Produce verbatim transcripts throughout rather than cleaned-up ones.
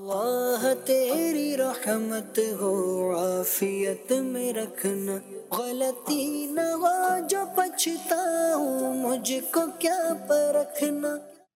اللہ تیری رحمت ہو عافیت میں رکھنا، غلطی نہ ہو جو پچھتاؤں مجھ کو کیا پرکھنا۔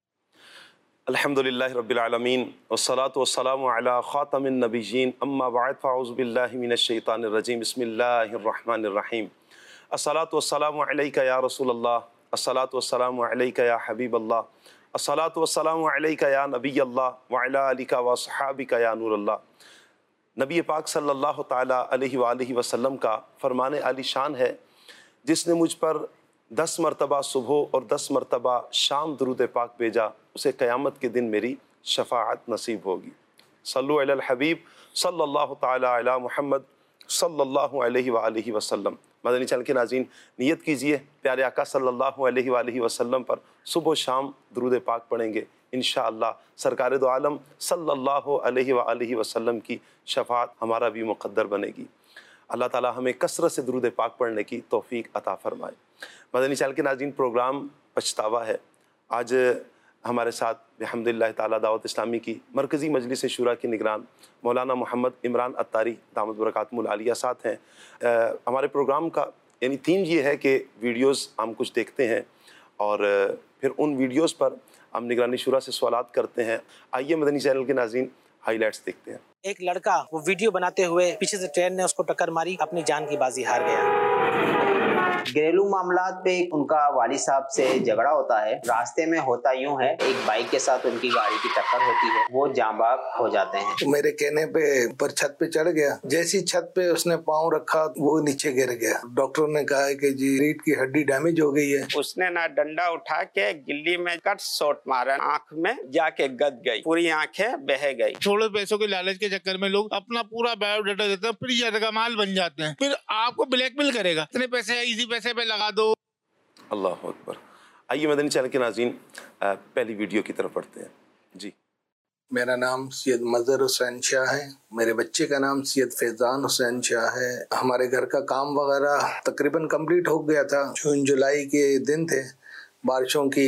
الحمدللہ رب العالمین والصلاة والسلام علی خاتم النبیین، اما بعد فاعوذ باللہ من الشیطان الرجیم، بسم اللہ الرحمن الرحیم۔ الصلاة والسلام علیک یا رسول اللہ، الصلاة والسلام علیک یا حبیب اللہ، الصلاة والسلام علیک یا نبی اللہ وعلی آلک وصحابک یا نور اللہ۔ نبی پاک صلی اللہ تعالیٰ علیہ وآلہ وسلم کا فرمان عالی شان ہے، جس نے مجھ پر دس مرتبہ صبح اور دس مرتبہ شام درود پاک بھیجا، اسے قیامت کے دن میری شفاعت نصیب ہوگی۔ صلو علی الحبیب صلی اللہ تعالیٰ علی محمد صلی اللہ علیہ وآلہ وسلم۔ مدنی چینل کے ناظرین، نیت کیجئے پیارے آقا صلی اللہ علیہ وآلہ وسلم پر صبح و شام درود پاک پڑھیں گے، انشاءاللہ سرکار دو عالم صلی اللہ علیہ وآلہ وسلم کی شفاعت ہمارا بھی مقدر بنے گی۔ اللہ تعالیٰ ہمیں کثرت سے درود پاک پڑھنے کی توفیق عطا فرمائے۔ مدنی چینل کے ناظرین، پروگرام پچھتاوا ہے۔ آج ہمارے ساتھ بحمداللہ تعالیٰ دعوت اسلامی کی مرکزی مجلس شورا کی نگران مولانا محمد عمران عطاری دامت برکاتہم العالیہ ساتھ ہیں۔ ہمارے پروگرام کا یعنی تھیم یہ ہے کہ ویڈیوز ہم کچھ دیکھتے ہیں اور پھر ان ویڈیوز پر ہم نگرانی شورا سے سوالات کرتے ہیں۔ آئیے مدنی چینل کے ناظرین ہائی لائٹس دیکھتے ہیں۔ ایک لڑکا وہ ویڈیو بناتے ہوئے پیچھے سے ٹرین نے اس کو ٹکر ماری، اپنی جان کی بازی ہار گیا۔ گھریلو معاملات پہ ان کا والد صاحب سے جھگڑا ہوتا ہے۔ راستے میں ہوتا یوں ہے، ایک بائک کے ساتھ ان کی گاڑی کی ٹکر ہوتی ہے، وہ جاں باز ہو جاتے ہیں۔ میرے کہنے پہ اوپر چھت پہ چڑھ گیا، جیسی چھت پہ اس نے پاؤں رکھا وہ نیچے گر گیا۔ ڈاکٹر نے کہا ہے کہ جی ریڑھ کی ہڈی ڈیمیج ہو گئی ہے۔ اس نے نا ڈنڈا اٹھا کے گلی میں کٹ شاٹ مارا، آنکھ میں جا کے گد گئی، پوری آنکھیں بہہ گئی۔ تھوڑے پیسوں کے لالچ کے چکر میں لوگ اپنا پورا بایو ڈاٹا دیتے ہیں، پھر یہ کا مال بن جاتے ہیں، پھر آپ کو بلیک میل کرے گا، اتنے پیسے ایزی پیسے پہ لگا دو۔ اللہ اکبر۔ آئیے مدنی چینل کے ناظرین پہلی ویڈیو کی طرف پڑھتے ہیں۔ جی، میرا نام سید مظہر حسین شاہ ہے، میرے بچے کا نام سید فیضان حسین شاہ ہے۔ ہمارے گھر کا کام وغیرہ تقریباً کمپلیٹ ہو گیا تھا۔ جون جولائی کے دن تھے، بارشوں کی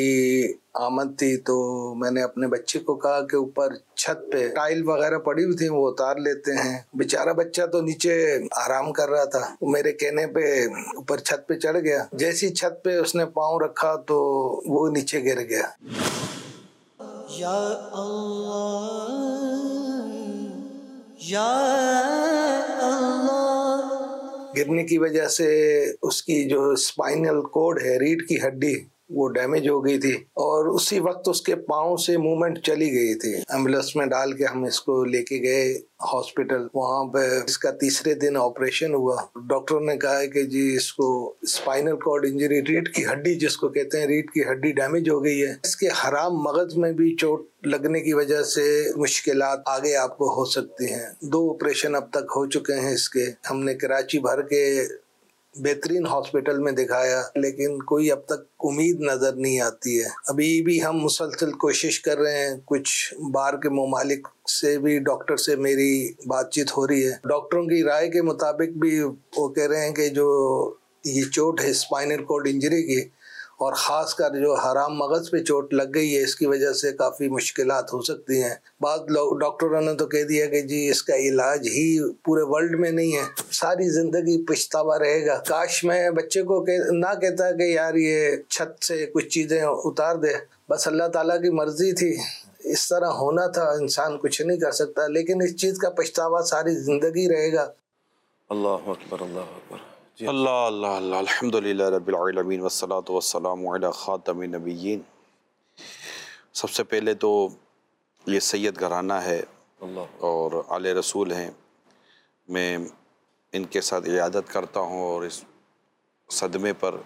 آمد تھی، تو میں نے اپنے بچے کو کہا کہ اوپر چھت پہ ٹائل وغیرہ پڑی ہوئی تھی وہ اتار لیتے ہیں۔ بیچارہ بچہ تو نیچے آرام کر رہا تھا، میرے کہنے پہ اوپر چھت پہ چڑھ گیا، جیسی چھت پہ اس نے پاؤں رکھا تو وہ نیچے گر گیا۔ یا اللہ یا اللہ۔ گرنے کی وجہ سے اس کی جو اسپائنل کورڈ ہے، ریڑھ کی ہڈی، وہ ڈیمیج ہو گئی تھی اور اسی وقت اس کے پاؤں سے موومنٹ چلی گئی تھی۔ ایمبولینس میں ڈال کے ہم اس کو لے کے گئے ہاسپٹل، وہاں پہ اس کا تیسرے دن آپریشن ہوا۔ ڈاکٹر نے کہا ہے کہ جی اس کو اسپائنل کارڈ انجری، ریڑھ کی ہڈی جس کو کہتے ہیں، ریڑھ کی ہڈی ڈیمیج ہو گئی ہے۔ اس کے حرام مغز میں بھی چوٹ لگنے کی وجہ سے مشکلات آگے آپ کو ہو سکتی ہیں۔ دو آپریشن اب تک ہو چکے ہیں اس کے۔ ہم نے کراچی بھر کے بہترین ہاسپٹل میں دکھایا، لیکن کوئی اب تک امید نظر نہیں آتی ہے۔ ابھی بھی ہم مسلسل کوشش کر رہے ہیں، کچھ باہر کے ممالک سے بھی ڈاکٹر سے میری بات چیت ہو رہی ہے۔ ڈاکٹروں کی رائے کے مطابق بھی وہ کہہ رہے ہیں کہ جو یہ چوٹ ہے اسپائنل کارڈ انجری کی، اور خاص کر جو حرام مغز پہ چوٹ لگ گئی ہے، اس کی وجہ سے کافی مشکلات ہو سکتی ہیں۔ بعض لوگ ڈاکٹروں نے تو کہہ دیا کہ جی اس کا علاج ہی پورے ورلڈ میں نہیں ہے، ساری زندگی پچھتاوا رہے گا۔ کاش میں بچے کو نہ کہتا کہ یار یہ چھت سے کچھ چیزیں اتار دے، بس اللہ تعالیٰ کی مرضی تھی، اس طرح ہونا تھا، انسان کچھ نہیں کر سکتا، لیکن اس چیز کا پچھتاوا ساری زندگی رہے گا۔ اللہ اکبر، اللہ اکبر۔ جی، اللہ اللہ اللہ، الحمدللہ رب العالمین والصلاة والسلام علی خاتم النبیین۔ سب سے پہلے تو یہ سید گھرانہ ہے اللہ اور آل رسول ہیں، میں ان کے ساتھ عیادت کرتا ہوں اور اس صدمے پر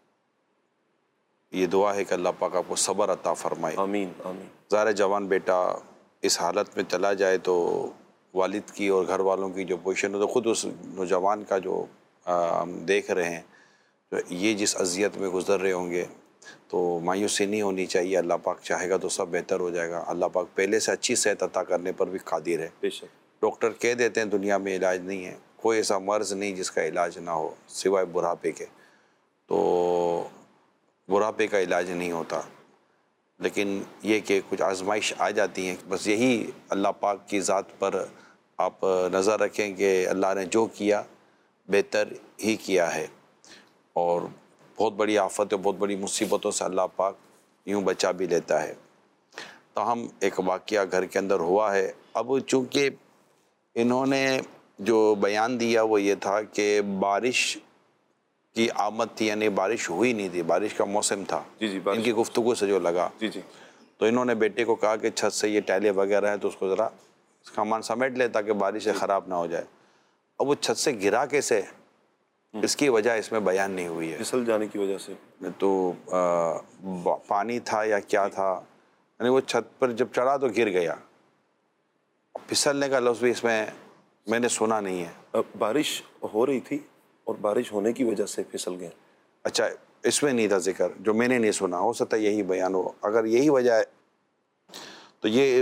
یہ دعا ہے کہ اللہ پاک آپ کو صبر عطا فرمائے۔ آمین آمین۔ ظاہر جوان بیٹا اس حالت میں چلا جائے تو والد کی اور گھر والوں کی جو پوزیشن ہو، تو خود اس نوجوان کا جو ہم دیکھ رہے ہیں، تو یہ جس اذیت میں گزر رہے ہوں گے، تو مایوسی نہیں ہونی چاہیے۔ اللہ پاک چاہے گا تو سب بہتر ہو جائے گا۔ اللہ پاک پہلے سے اچھی صحت عطا کرنے پر بھی قادر ہے۔ بے شک۔ ڈاکٹر کہہ دیتے ہیں دنیا میں علاج نہیں ہے، کوئی ایسا مرض نہیں جس کا علاج نہ ہو سوائے بڑھاپے کے، تو بڑھاپے کا علاج نہیں ہوتا، لیکن یہ کہ کچھ آزمائش آ جاتی ہیں. بس یہی اللہ پاک کی ذات پر آپ نظر رکھیں کہ اللہ نے جو کیا بہتر ہی کیا ہے، اور بہت بڑی آفتوں بہت بڑی مصیبتوں سے اللہ پاک یوں بچا بھی لیتا ہے. تاہم ایک واقعہ گھر کے اندر ہوا ہے. اب چونکہ انہوں نے جو بیان دیا وہ یہ تھا کہ بارش کی آمد تھی، یعنی بارش ہوئی نہیں تھی، بارش کا موسم تھا. جی جی ان کی گفتگو سے جو لگا، جی جی تو انہوں نے بیٹے کو کہا کہ چھت سے یہ ٹائلیں وغیرہ ہیں تو اس کو ذرا سامان سمیٹ لے تاکہ بارش سے خراب نہ ہو جائے. اب وہ چھت سے گرا کیسے، اس کی وجہ اس میں بیان نہیں ہوئی ہے. پھسل جانے کی وجہ سے تو پانی تھا یا کیا تھا، یعنی وہ چھت پر جب چڑھا تو گر گیا. پھسلنے کا لفظ بھی اس میں میں نے سنا نہیں ہے. بارش ہو رہی تھی اور بارش ہونے کی وجہ سے پھسل گئے. اچھا، اس میں نہیں تھا ذکر، جو میں نے نہیں سنا. ہو سکتا ہے یہی بیان ہو. اگر یہی وجہ ہے تو یہ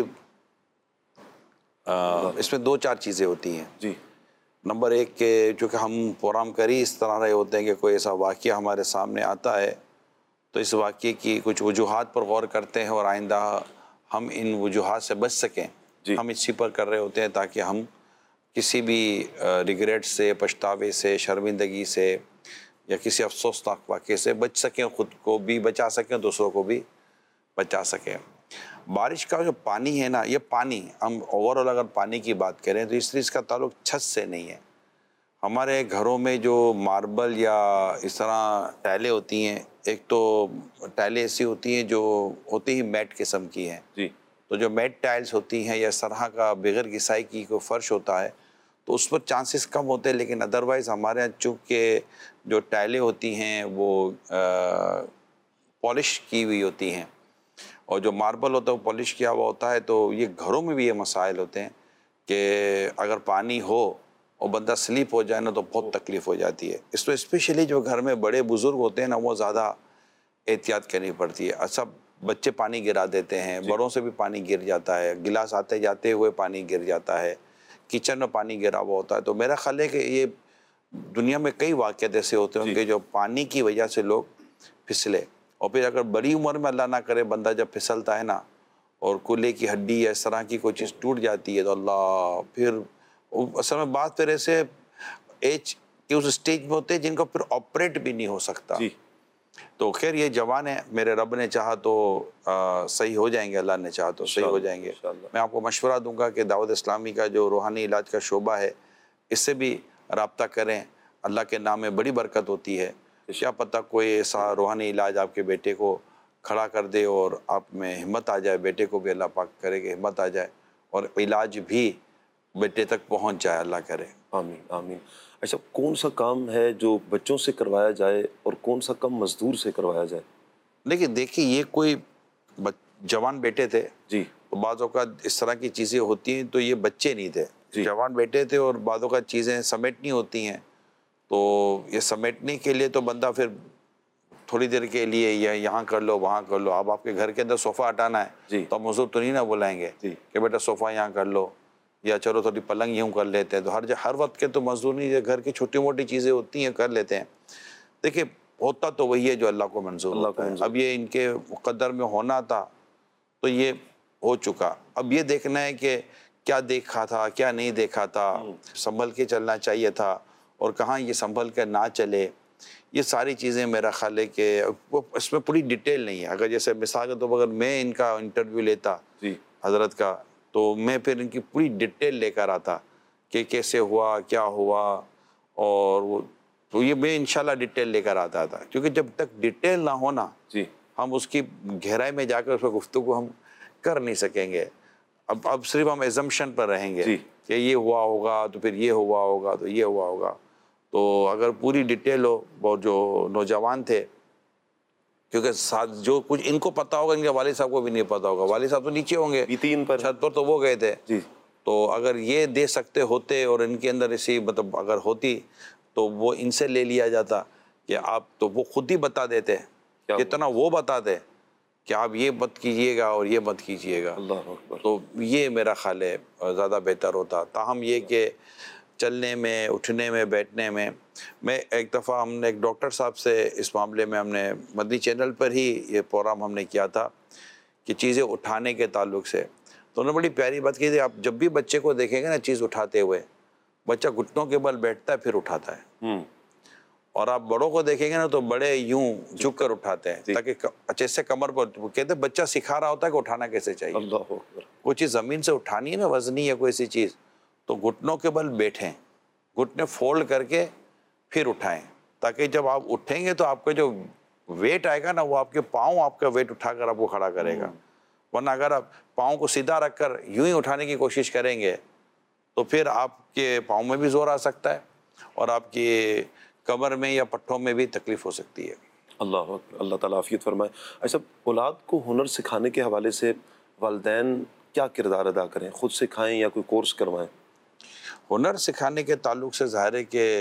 اس میں دو چار چیزیں ہوتی ہیں. جی. نمبر ایک کہ چونکہ ہم پروگرام کر ہی اس طرح رہے ہوتے ہیں کہ کوئی ایسا واقعہ ہمارے سامنے آتا ہے تو اس واقعے کی کچھ وجوہات پر غور کرتے ہیں اور آئندہ ہم ان وجوہات سے بچ سکیں. جی. ہم اسی پر کر رہے ہوتے ہیں تاکہ ہم کسی بھی ریگریٹ سے، پچھتاوے سے، شرمندگی سے یا کسی افسوسناک واقعے سے بچ سکیں، خود کو بھی بچا سکیں، دوسروں کو بھی بچا سکیں. بارش کا جو پانی ہے نا، یہ پانی ہم اوور آل اگر پانی کی بات کریں تو اس لیے اس کا تعلق چھت سے نہیں ہے. ہمارے گھروں میں جو ماربل یا اس طرح ٹائلیں ہوتی ہیں، ایک تو ٹائلیں ایسی ہوتی ہیں جو ہوتی ہی میٹ قسم کی ہیں. جی. تو جو میٹ ٹائلز ہوتی ہیں یا اس طرح کا بغیر گھسائی کی کوئی فرش ہوتا ہے تو اس پر چانسز کم ہوتے ہیں. لیکن ادروائز ہمارے یہاں چونکہ جو ٹائلیں ہوتی ہیں وہ پالش کی ہوئی ہوتی ہیں اور جو ماربل ہوتا ہے وہ پالش کیا ہوا ہوتا ہے، تو یہ گھروں میں بھی یہ مسائل ہوتے ہیں کہ اگر پانی ہو اور بندہ سلیپ ہو جائے نا تو بہت تکلیف ہو جاتی ہے. اس میں اسپیشلی جو گھر میں بڑے بزرگ ہوتے ہیں نا وہ زیادہ احتیاط کرنی پڑتی ہے. اچھا، بچے پانی گرا دیتے ہیں، بڑوں سے بھی پانی گر جاتا ہے، گلاس آتے جاتے ہوئے پانی گر جاتا ہے، کچن میں پانی گرا ہوا ہوتا ہے. تو میرا خیال ہے کہ یہ دنیا میں کئی واقعات ایسے ہوتے ہیں کہ جو پانی کی وجہ سے لوگ پھسلے. اور پھر اگر بڑی عمر میں اللہ نہ کرے بندہ جب پھسلتا ہے نا اور کولے کی ہڈی یا اس طرح کی کوئی چیز ٹوٹ جاتی ہے تو اللہ، پھر اصل میں بات پھر ایسے ایج کے اس اسٹیج میں ہوتے ہیں جن کو پھر آپریٹ بھی نہیں ہو سکتا. جی. تو خیر یہ جوان ہے، میرے رب نے چاہا تو صحیح ہو جائیں گے، اللہ نے چاہا تو صحیح ہو جائیں گے. میں آپ کو مشورہ دوں گا کہ دعوت اسلامی کا جو روحانی علاج کا شعبہ ہے اس سے بھی رابطہ کریں. اللہ کے نام میں بڑی برکت ہوتی ہے. کیا پتہ کوئی ایسا روحانی علاج آپ کے بیٹے کو کھڑا کر دے اور آپ میں ہمت آ جائے، بیٹے کو بھی اللہ پاک کرے کہ ہمت آ جائے اور علاج بھی بیٹے تک پہنچ جائے، اللہ کرے. آمین آمین. اچھا، کون سا کام ہے جو بچوں سے کروایا جائے اور کون سا کام مزدور سے کروایا جائے؟ لیکن دیکھیے یہ کوئی جوان بیٹے تھے جی، بعض اوقات اس طرح کی چیزیں ہوتی ہیں تو یہ بچے نہیں تھے، جی. جوان بیٹے تھے اور بعض اوقات چیزیں سمیٹنی ہوتی ہیں تو یہ سمیٹنے کے لیے تو بندہ پھر تھوڑی دیر کے لیے یا یہاں کر لو وہاں کر لو. اب آپ کے گھر کے اندر صوفہ ہٹانا ہے جی. تو مزدور تو نہیں نہ بلائیں گے جی. کہ بیٹا صوفہ یہاں کر لو یا چلو تھوڑی پلنگ یوں کر لیتے ہیں. تو ہر ہر وقت کے تو مزدور نہیں، گھر کی چھوٹی موٹی چیزیں ہوتی ہیں کر لیتے ہیں. دیکھیں ہوتا تو وہی ہے جو اللہ کو منظور ہوتا ہے. اب یہ ان کے مقدر میں ہونا تھا تو یہ ہو چکا. اب یہ دیکھنا ہے کہ کیا دیکھا تھا کیا نہیں دیکھا تھا، سنبھل کے چلنا چاہیے تھا اور کہاں یہ سنبھل کے نہ چلے. یہ ساری چیزیں میرا خیال ہے کہ اس میں پوری ڈیٹیل نہیں ہے. اگر جیسے مثال کے طور پر اگر میں ان کا انٹرویو لیتا جی حضرت کا تو میں پھر ان کی پوری ڈیٹیل لے کر آتا کہ کیسے ہوا کیا ہوا، اور وہ تو یہ میں انشاءاللہ ڈیٹیل لے کر آتا تھا. کیونکہ جب تک ڈیٹیل نہ ہونا جی ہم اس کی گہرائی میں جا کر اس پہ گفتگو ہم کر نہیں سکیں گے. اب اب صرف ہم ایزمپشن پر رہیں گے جی. کہ یہ ہوا ہوگا تو پھر یہ ہوا ہوگا تو یہ ہوا ہوگا. تو اگر پوری ڈیٹیل ہو، وہ جو نوجوان تھے کیونکہ ساتھ جو کچھ ان کو پتہ ہوگا ان کے والد صاحب کو بھی نہیں پتہ ہوگا. والد صاحب تو نیچے ہوں گے، تین پر چھت پر تو وہ گئے تھے. جی. تو اگر یہ دے سکتے ہوتے اور ان کے اندر اسی مطلب اگر ہوتی تو وہ ان سے لے لیا جاتا کہ آپ، تو وہ خود ہی بتا دیتے جتنا وہ بتاتے کہ آپ یہ مت کیجئے گا اور یہ مت کیجئے گا. اللہ اکبر. تو یہ میرا خیال ہے زیادہ بہتر ہوتا. تاہم یہ کہ چلنے میں، اٹھنے میں، بیٹھنے میں، میں ایک دفعہ ہم نے ایک ڈاکٹر صاحب سے اس معاملے میں ہم نے مدنی چینل پر ہی یہ پروگرام ہم نے کیا تھا کہ چیزیں اٹھانے کے تعلق سے تو انہوں نے بڑی پیاری بات کی تھی. آپ جب بھی بچے کو دیکھیں گے نا چیز اٹھاتے ہوئے, بچہ گھٹنوں کے بل بیٹھتا ہے پھر اٹھاتا ہے, اور آپ بڑوں کو دیکھیں گے نا تو بڑے یوں جھک کر اٹھاتے ہیں تاکہ اچھے سے کمر پر, کہتے ہیں بچہ سکھا رہا ہوتا ہے کہ اٹھانا کیسے چاہیے. اللہ اکبر. کوئی چیز زمین سے اٹھانی ہے نا, وزنی ہے کوئی ایسی چیز, تو گھٹنوں کے بل بیٹھیں, گھٹنے فولڈ کر کے پھر اٹھائیں, تاکہ جب آپ اٹھیں گے تو آپ کا جو ویٹ آئے گا نا وہ آپ کے پاؤں آپ کا ویٹ اٹھا کر آپ کو کھڑا کرے گا. ورنہ اگر آپ پاؤں کو سیدھا رکھ کر یوں ہی اٹھانے کی کوشش کریں گے تو پھر آپ کے پاؤں میں بھی زور آ سکتا ہے اور آپ کی کمر میں یا پٹھوں میں بھی تکلیف ہو سکتی ہے. اللہ اکبر. اللہ تعالیٰ عافیت فرمائے. اچھا, اولاد کو ہنر سکھانے کے حوالے سے والدین کیا کردار ادا کریں؟ خود سکھائیں یا کوئی کورس کروائیں؟ ہنر سکھانے کے تعلق سے ظاہر ہے کہ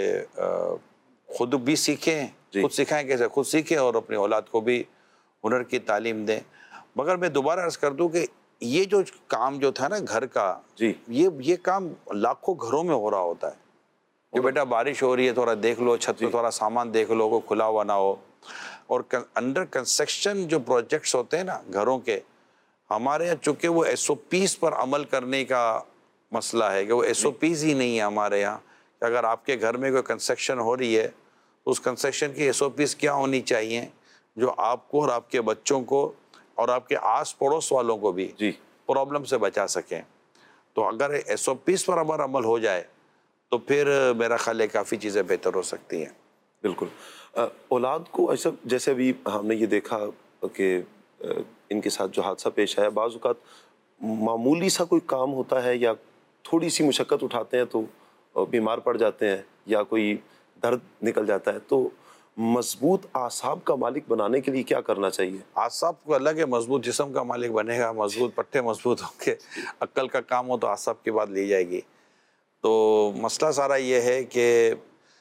خود بھی سیکھیں, خود سکھائیں کیسے, خود سیکھیں اور اپنی اولاد کو بھی ہنر کی تعلیم دیں. مگر میں دوبارہ عرض کر دوں کہ یہ جو کام جو تھا نا گھر کا, جی یہ یہ کام لاکھوں گھروں میں ہو رہا ہوتا ہے کہ بیٹا بارش ہو رہی ہے تھوڑا دیکھ لو, چھت پہ تھوڑا سامان دیکھ لو, کوئی کھلا ہوا نہ ہو. اور انڈر کنسٹرکشن جو پروجیکٹس ہوتے ہیں نا گھروں کے, ہمارے یہاں چونکہ وہ ایس او پیز پر عمل کرنے کا مسئلہ ہے کہ وہ ایس او پیز ہی نہیں ہے ہمارے یہاں, کہ اگر آپ کے گھر میں کوئی کنسٹرکشن ہو رہی ہے تو اس کنسٹرکشن کی ایس او پیز کیا ہونی چاہیے جو آپ کو اور آپ کے بچوں کو اور آپ کے آس پڑوس والوں کو بھی جی پرابلم سے بچا سکیں. تو اگر ایس او پیز پر اگر عمل ہو جائے تو پھر میرا خیال ہے کافی چیزیں بہتر ہو سکتی ہیں. بالکل. اولاد کو ایسا, جیسے ابھی ہم نے یہ دیکھا کہ ان کے ساتھ جو حادثہ پیش آیا, بعض اوقات معمولی سا کوئی کام ہوتا ہے یا تھوڑی سی مشقت اٹھاتے ہیں تو بیمار پڑ جاتے ہیں یا کوئی درد نکل جاتا ہے, تو مضبوط اعصاب کا مالک بنانے کے لیے کیا کرنا چاہیے؟ اعصاب کو الگ ہے, مضبوط جسم کا مالک بنے گا, مضبوط پٹھے مضبوط ہوں گے, عقل کا کام ہو تو اعصاب کی بات لی جائے گی. تو مسئلہ سارا یہ ہے کہ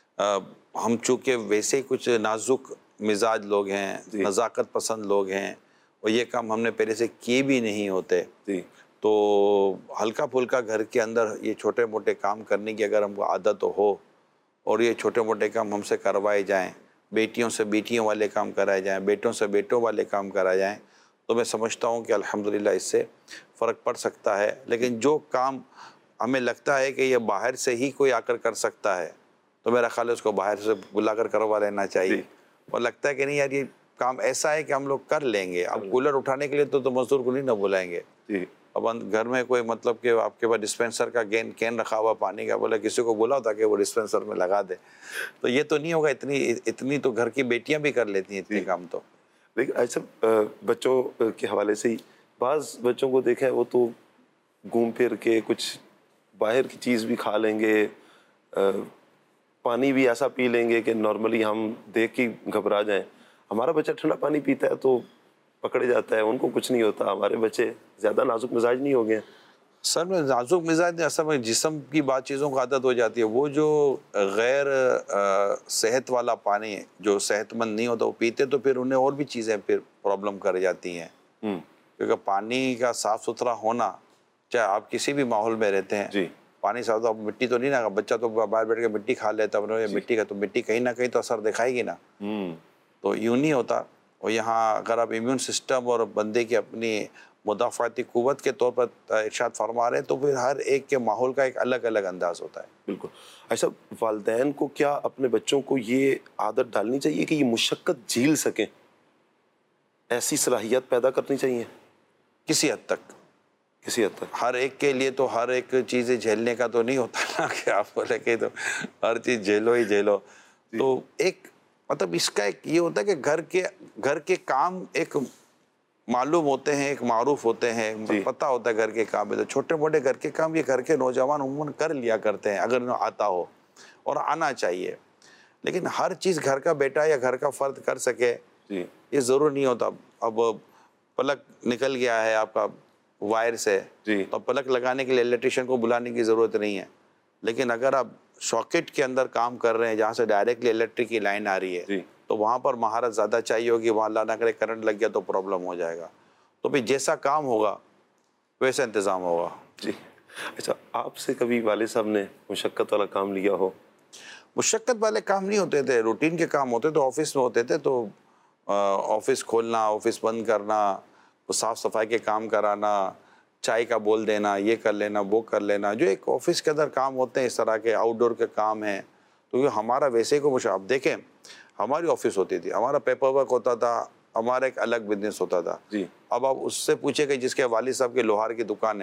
ہم چونکہ ویسے ہی کچھ نازک مزاج لوگ ہیں, نزاکت پسند لوگ ہیں, اور یہ کام ہم نے پہلے سے کیے بھی نہیں ہوتے, تو ہلکا پھلکا گھر کے اندر یہ چھوٹے موٹے کام کرنے کی اگر ہم کو عادت ہو اور یہ چھوٹے موٹے کام ہم سے کروائے جائیں, بیٹیوں سے بیٹیوں والے کام کرائے جائیں, بیٹوں سے بیٹوں والے کام کرائے جائیں, تو میں سمجھتا ہوں کہ الحمدللہ اس سے فرق پڑ سکتا ہے. لیکن جو کام ہمیں لگتا ہے کہ یہ باہر سے ہی کوئی آ کر کر سکتا ہے تو میرا خیال ہے اس کو باہر سے بلا کر کروا لینا چاہیے. اور لگتا ہے کہ نہیں یار یہ کام ایسا ہے کہ ہم لوگ کر لیں گے, اب کولر اٹھانے کے لیے تو تو مزدور کو نہیں نہ بلائیں گے. اب گھر میں کوئی مطلب کہ آپ کے پاس ڈسپینسر کا گین کین رکھا ہوا پانی کا, بولا کسی کو بلاؤ تاکہ وہ ڈسپینسر میں لگا دے, تو یہ تو نہیں ہوگا. اتنی اتنی تو گھر کی بیٹیاں بھی کر لیتی ہیں اتنے کام. تو لیکن ایسا بچوں کے حوالے سے ہی بعض بچوں کو دیکھا ہے وہ تو گھوم پھر کے کچھ باہر کی چیز بھی کھا لیں گے, پانی بھی ایسا پی لیں گے کہ نارملی ہم دیکھ کے گھبرا جائیں. ہمارا بچہ ٹھنڈا پانی پیتا ہے تو پکڑے جاتا ہے, ان کو کچھ نہیں ہوتا. ہمارے بچے زیادہ نازک مزاج نہیں ہو گئے. سر میں نازک مزاج اصل میں جسم کی بات چیزوں کا عادت ہو جاتی ہے. وہ جو غیر صحت والا پانی جو صحت مند نہیں ہوتا وہ پیتے تو پھر انہیں اور بھی چیزیں پھر پرابلم کر جاتی ہیں. کیونکہ پانی کا صاف ستھرا ہونا, چاہے آپ کسی بھی ماحول میں رہتے ہیں, جی پانی صاف تو مٹی تو نہیں نا, بچہ تو باہر بیٹھ کے مٹی کھا لیتا ہے, مٹی کا تو مٹی کہیں نہ کہیں تو اثر دکھائے گی نا. تو یوں نہیں ہوتا. اور یہاں اگر آپ امیون سسٹم اور بندے کی اپنی مدافعاتی قوت کے طور پر ارشاد فرما رہے ہیں تو پھر ہر ایک کے ماحول کا ایک الگ الگ انداز ہوتا ہے. بالکل. ایسا والدین کو کیا اپنے بچوں کو یہ عادت ڈالنی چاہیے کہ یہ مشقت جھیل سکیں, ایسی صلاحیت پیدا کرنی چاہیے؟ کسی حد تک کسی حد تک ہر ایک کے لیے تو ہر ایک چیزیں جھیلنے کا تو نہیں ہوتا نا کہ آپ بولے کہ تو ہر چیز جھیلو ہی جھیلو. تو ایک مطلب اس کا ایک یہ ہوتا ہے کہ گھر کے گھر کے کام ایک معلوم ہوتے ہیں, ایک معروف ہوتے ہیں, پتہ ہوتا ہے گھر کے کام. تو چھوٹے موٹے گھر کے کام یہ گھر کے نوجوان عموماً کر لیا کرتے ہیں اگر انہیں آتا ہو, اور آنا چاہیے. لیکن ہر چیز گھر کا بیٹا یا گھر کا فرد کر سکے یہ ضرور نہیں ہوتا. اب پلک نکل گیا ہے آپ کا وائر سے, تو پلک لگانے کے لیے الیکٹریشین کو بلانے کی ضرورت نہیں ہے. لیکن اگر آپ شاکٹ کے اندر کام کر رہے ہیں جہاں سے ڈائریکٹلی الیکٹرک کی لائن آ رہی ہے تو وہاں پر مہارت زیادہ چاہیے ہوگی. وہاں اللہ نہ کرے کرنٹ لگ گیا تو پرابلم ہو جائے گا. تو پھر جیسا کام ہوگا ویسا انتظام ہوگا. جی. اچھا, آپ سے کبھی والد صاحب نے مشقت والا کام لیا ہو؟ مشقت والے کام نہیں ہوتے تھے, روٹین کے کام ہوتے تو آفس میں ہوتے تھے. تو آفس کھولنا, آفس بند کرنا, تو صاف صفائی کے کام کرانا، چائے کا بول دینا، یہ کر لینا وہ کر لینا، جو ایک آفس کے اندر کام ہوتے ہیں اس طرح کے آؤٹ ڈور کے کام ہیں، تو یہ ہمارا ویسے ہی کو مشابہ. اب دیکھیں ہماری آفس ہوتی تھی، ہمارا پیپر ورک ہوتا تھا، ہمارا ایک الگ بزنس ہوتا تھا. جی. اب آپ اس سے پوچھے کہ جس کے والد صاحب کی لوہار کی دکان ہے،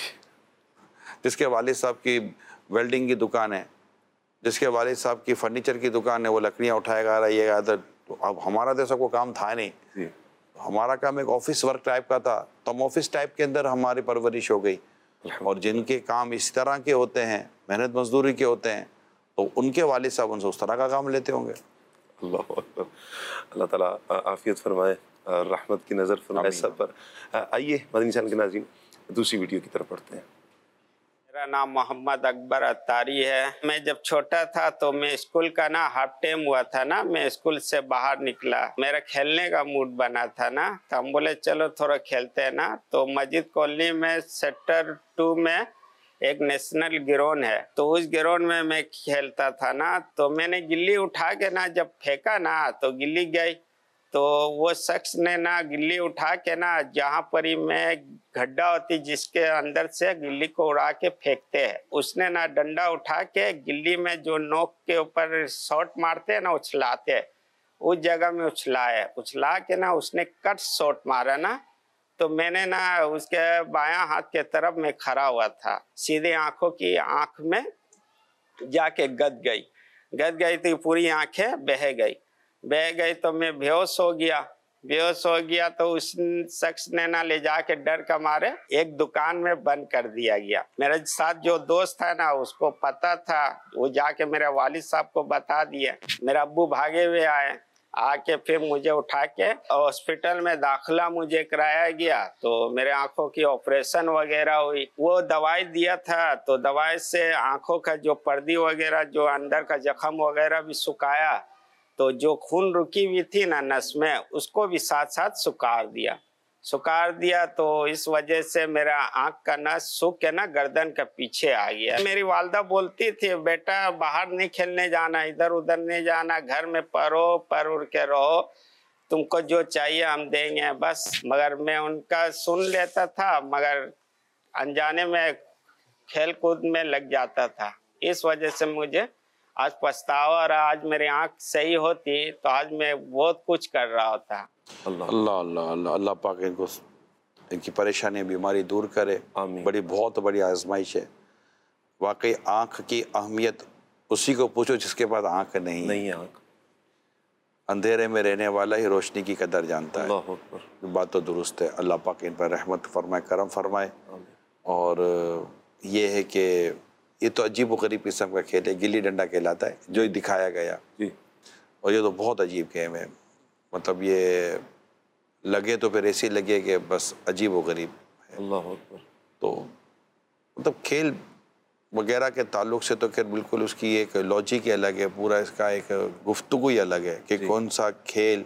جس کے والد صاحب کی ویلڈنگ کی دکان ہے، جس کے والد صاحب کی فرنیچر کی دکان ہے، وہ لکڑیاں اٹھائے گا رہیے گا، تو اب ہمارا تو ایسا کوئی کام تھا نہیں. جی. ہمارا کام ایک آفس ورک ٹائپ کا تھا، تو ہم آفس ٹائپ کے اندر ہماری پرورش ہو گئی. اور جن کے کام اس طرح کے ہوتے ہیں، محنت مزدوری کے ہوتے ہیں، تو ان کے والد صاحب ان سے اس طرح کا کام لیتے ہوں گے. اللہ اکبر. اللہ تعالیٰ عافیت فرمائے، رحمت کی نظر فرمائے سب پر. آئیے مدنی چینل کے ناظرین دوسری ویڈیو کی طرف پڑھتے ہیں. میرا نام محمد اکبر اتاری ہے. میں جب چھوٹا تھا تو میں اسکول کا نا ہاف ٹائم ہوا تھا نا، میں اسکول سے باہر نکلا، میرا کھیلنے کا موڈ بنا تھا نا، تو ہم بولے چلو تھوڑا کھیلتے ہیں نا. تو مسجد کالونی میں سیکٹر ٹو میں ایک نیشنل گراؤنڈ ہے، تو اس گراؤنڈ میں میں کھیلتا تھا نا. تو میں نے گلی اٹھا کے نا جب پھینکا نا تو گلی گئی، تو وہ شخص نے نا گلی اٹھا کے نا جہاں پر ہی میں گھڈا ہوتی جس کے اندر سے گلی کو اڑا کے پھینکتے ہیں، اس نے نا ڈنڈا اٹھا کے گلی میں جو نوک کے اوپر شاٹ مارتے ہیں نا اچھلاتے ہیں، اس جگہ میں اچھلایا، اچھلا کے نا اس نے کٹ شاٹ مارا نا. تو میں نے نا اس کے بایاں ہاتھ کے طرف میں کھڑا ہوا تھا، سیدھے آنکھوں کی آنکھ میں جا کے گد گئی گد گئی تو پوری آنکھیں بہہ گئی بہ گئی تو میں بے ہوش ہو گیا بے ہوش ہو گیا تو اس شخص نے نا لے جا کے ڈر کا مارے ایک دکان میں بند کر دیا گیا. میرے ساتھ جو دوست تھا نا اس کو پتا تھا، وہ جا کے میرے والد صاحب کو بتا دیا. میرے ابو بھاگے ہوئے آئے، آ کے پھر مجھے اٹھا کے ہاسپٹل میں داخلہ مجھے کرایا گیا. تو میرے آنکھوں کی آپریشن وغیرہ ہوئی. وہ دوائی دیا تھا تو دوائی سے آنکھوں کا جو پردی وغیرہ جو اندر کا زخم وغیرہ بھی سکھایا، تو جو خون رکی ہوئی تھی نا نس میں اس کو بھی ساتھ ساتھ سکار دیا سکار دیا تو اس وجہ سے میرا آنکھ کا نس سوکھ کے نا گردن کا پیچھے آ گیا. میری والدہ بولتی تھی بیٹا باہر نہیں کھیلنے جانا، ادھر ادھر نہیں جانا، گھر میں پڑھو پڑھ اڑ کے رہو، تم کو جو چاہیے ہم دیں گے بس. مگر میں ان کا سن لیتا تھا، مگر انجانے میں کھیل کود میں لگ جاتا تھا. اس وجہ سے مجھے آج پچھتاوا، اور آج میری آنکھ صحیح ہوتی تو آج میں بہت کچھ کر رہا ہوتا. اللہ اللہ اللہ اللہ اللہ پاک ان کو ان کی پریشانی بیماری دور کرے. آمین. بڑی بہت بڑی آزمائش ہے واقعی. آنکھ کی اہمیت اسی کو پوچھو جس کے پاس آنکھ نہیں نہیں آنکھ. اندھیرے میں رہنے والا ہی روشنی کی قدر جانتا ہے. اللہ اکبر. بات تو درست ہے. اللہ پاک ان پر رحمت فرمائے، کرم فرمائے. اور یہ ہے کہ یہ تو عجیب و غریب قسم کا کھیل ہے، گلی ڈنڈا کہلاتا ہے جو دکھایا گیا. جی. اور یہ تو بہت عجیب گیم ہے، مطلب یہ لگے تو پھر ایسے لگے کہ بس عجیب و غریب ہے. اللہ اکبر. تو مطلب کھیل وغیرہ کے تعلق سے تو پھر بالکل اس کی ایک لاجک ہی الگ ہے، پورا اس کا ایک گفتگو ہی الگ ہے کہ کون سا کھیل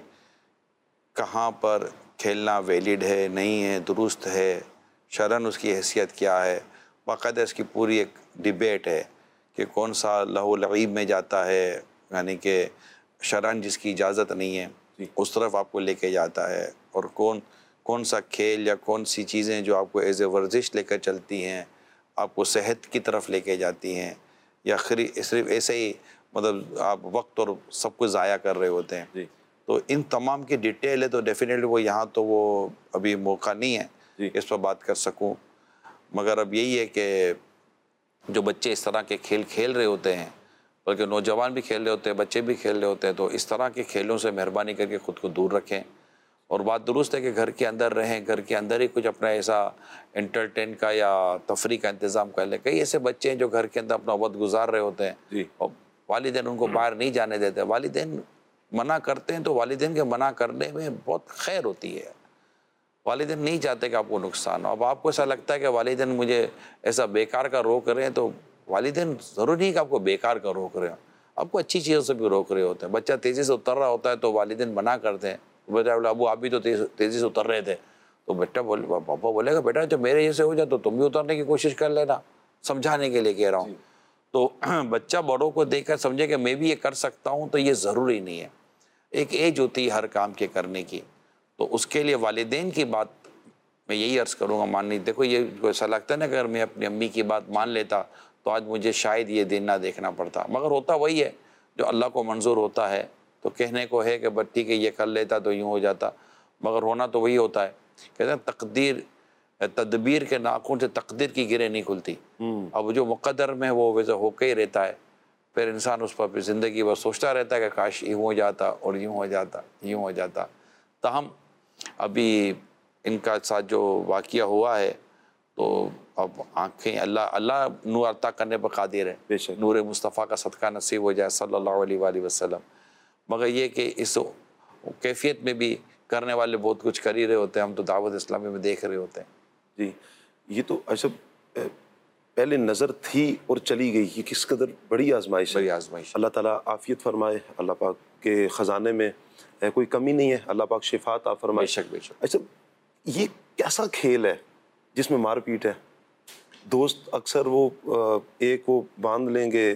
کہاں پر کھیلنا ویلڈ ہے، نہیں ہے، درست ہے، شرعاً اس کی حیثیت کیا ہے. باقاعدہ اس کی پوری ایک ڈیبیٹ ہے کہ کون سا لہو لعیب میں جاتا ہے، یعنی کہ شرعاً جس کی اجازت نہیں ہے اس طرف آپ کو لے کے جاتا ہے، اور کون کون سا کھیل یا کون سی چیزیں جو آپ کو ایز اے ورزش لے کر چلتی ہیں، آپ کو صحت کی طرف لے کے جاتی ہیں، یا صرف ایسے ہی مطلب آپ وقت اور سب کچھ ضائع کر رہے ہوتے ہیں. تو ان تمام کی ڈیٹیل ہے، تو ڈیفینیٹلی وہ یہاں تو وہ ابھی موقع نہیں ہے اس پر بات کر سکوں. مگر اب یہی ہے کہ جو بچے اس طرح کے کھیل کھیل رہے ہوتے ہیں، بلکہ نوجوان بھی کھیل رہے ہوتے ہیں، بچے بھی کھیل رہے ہوتے ہیں، تو اس طرح کے کھیلوں سے مہربانی کر کے خود کو دور رکھیں. اور بات درست ہے کہ گھر کے اندر رہیں، گھر کے اندر ہی کچھ اپنا ایسا انٹرٹین کا یا تفریح کا انتظام کر لیں. کئی ایسے بچے ہیں جو گھر کے اندر اپنا وقت گزار رہے ہوتے ہیں اور والدین ان کو باہر نہیں جانے دیتے. والدین منع کرتے ہیں تو والدین کے منع کرنے میں بہت خیر ہوتی ہے. والدین نہیں چاہتے کہ آپ کو نقصان ہو. اب آپ کو ایسا لگتا ہے کہ والدین مجھے ایسا بیکار کا روک رہے ہیں، تو والدین ضروری نہیں کہ آپ کو بیکار کا روک رہے ہیں، آپ کو اچھی چیزوں سے بھی روک رہے ہوتے ہیں. بچہ تیزی سے اتر رہا ہوتا ہے تو والدین منع کرتے ہیں. بیٹا بولے ابو آپ بھی تو تیزی سے اتر رہے تھے، تو بیٹا بولے پاپا بولے گا بیٹا جب میرے جیسے ہو جائے تو تم بھی اترنے کی کوشش کر لینا. سمجھانے کے لیے کہہ رہا ہوں. تو بچہ بڑوں کو دیکھ کر سمجھے کہ میں بھی یہ کر سکتا ہوں، تو یہ ضروری نہیں ہے. ایک ایج ہوتی ہے ہر کام کے کرنے کی، تو اس کے لیے والدین کی بات میں یہی عرض کروں گا ماننی. دیکھو یہ ایسا لگتا ہے نا کہ اگر میں اپنی امی کی بات مان لیتا تو آج مجھے شاید یہ دن نہ دیکھنا پڑتا, مگر ہوتا وہی ہے جو اللہ کو منظور ہوتا ہے. تو کہنے کو ہے کہ بس ٹھیک ہے یہ کر لیتا تو یوں ہو جاتا, مگر ہونا تو وہی ہوتا ہے. کہتے ہیں تقدیر تدبیر کے ناخن سے تقدیر کی گریں نہیں کھلتی. اب جو مقدر میں وہ ویسے ہو کے ہی رہتا ہے, پھر انسان اس پر زندگی بس سوچتا رہتا ہے کہ کاش یوں ہو جاتا اور یوں ہو جاتا یوں ہو جاتا. تاہم ابھی ان کا ساتھ جو واقعہ ہوا ہے تو اب آنکھیں اللہ اللہ نور عطا کرنے پر قادر ہے, نور مصطفیٰ کا صدقہ نصیب ہو جائے صلی اللہ علیہ وآلہ وسلم. مگر یہ کہ اس کیفیت میں بھی کرنے والے بہت کچھ کر ہی رہے ہوتے ہیں, ہم تو دعوت اسلامی میں دیکھ رہے ہوتے ہیں. جی یہ تو اچھا پہلے نظر تھی اور چلی گئی, یہ کس قدر بڑی آزمائش ہے. بڑی آزمائش. اللہ تعالیٰ عافیت فرمائے, اللہ پاک کے خزانے میں کوئی کمی نہیں ہے, اللہ پاک شفا عطا فرمائے. بے شک بے شک. اچھا یہ کیسا کھیل ہے جس میں مار پیٹ ہے؟ دوست اکثر وہ ایک وہ باندھ لیں گے,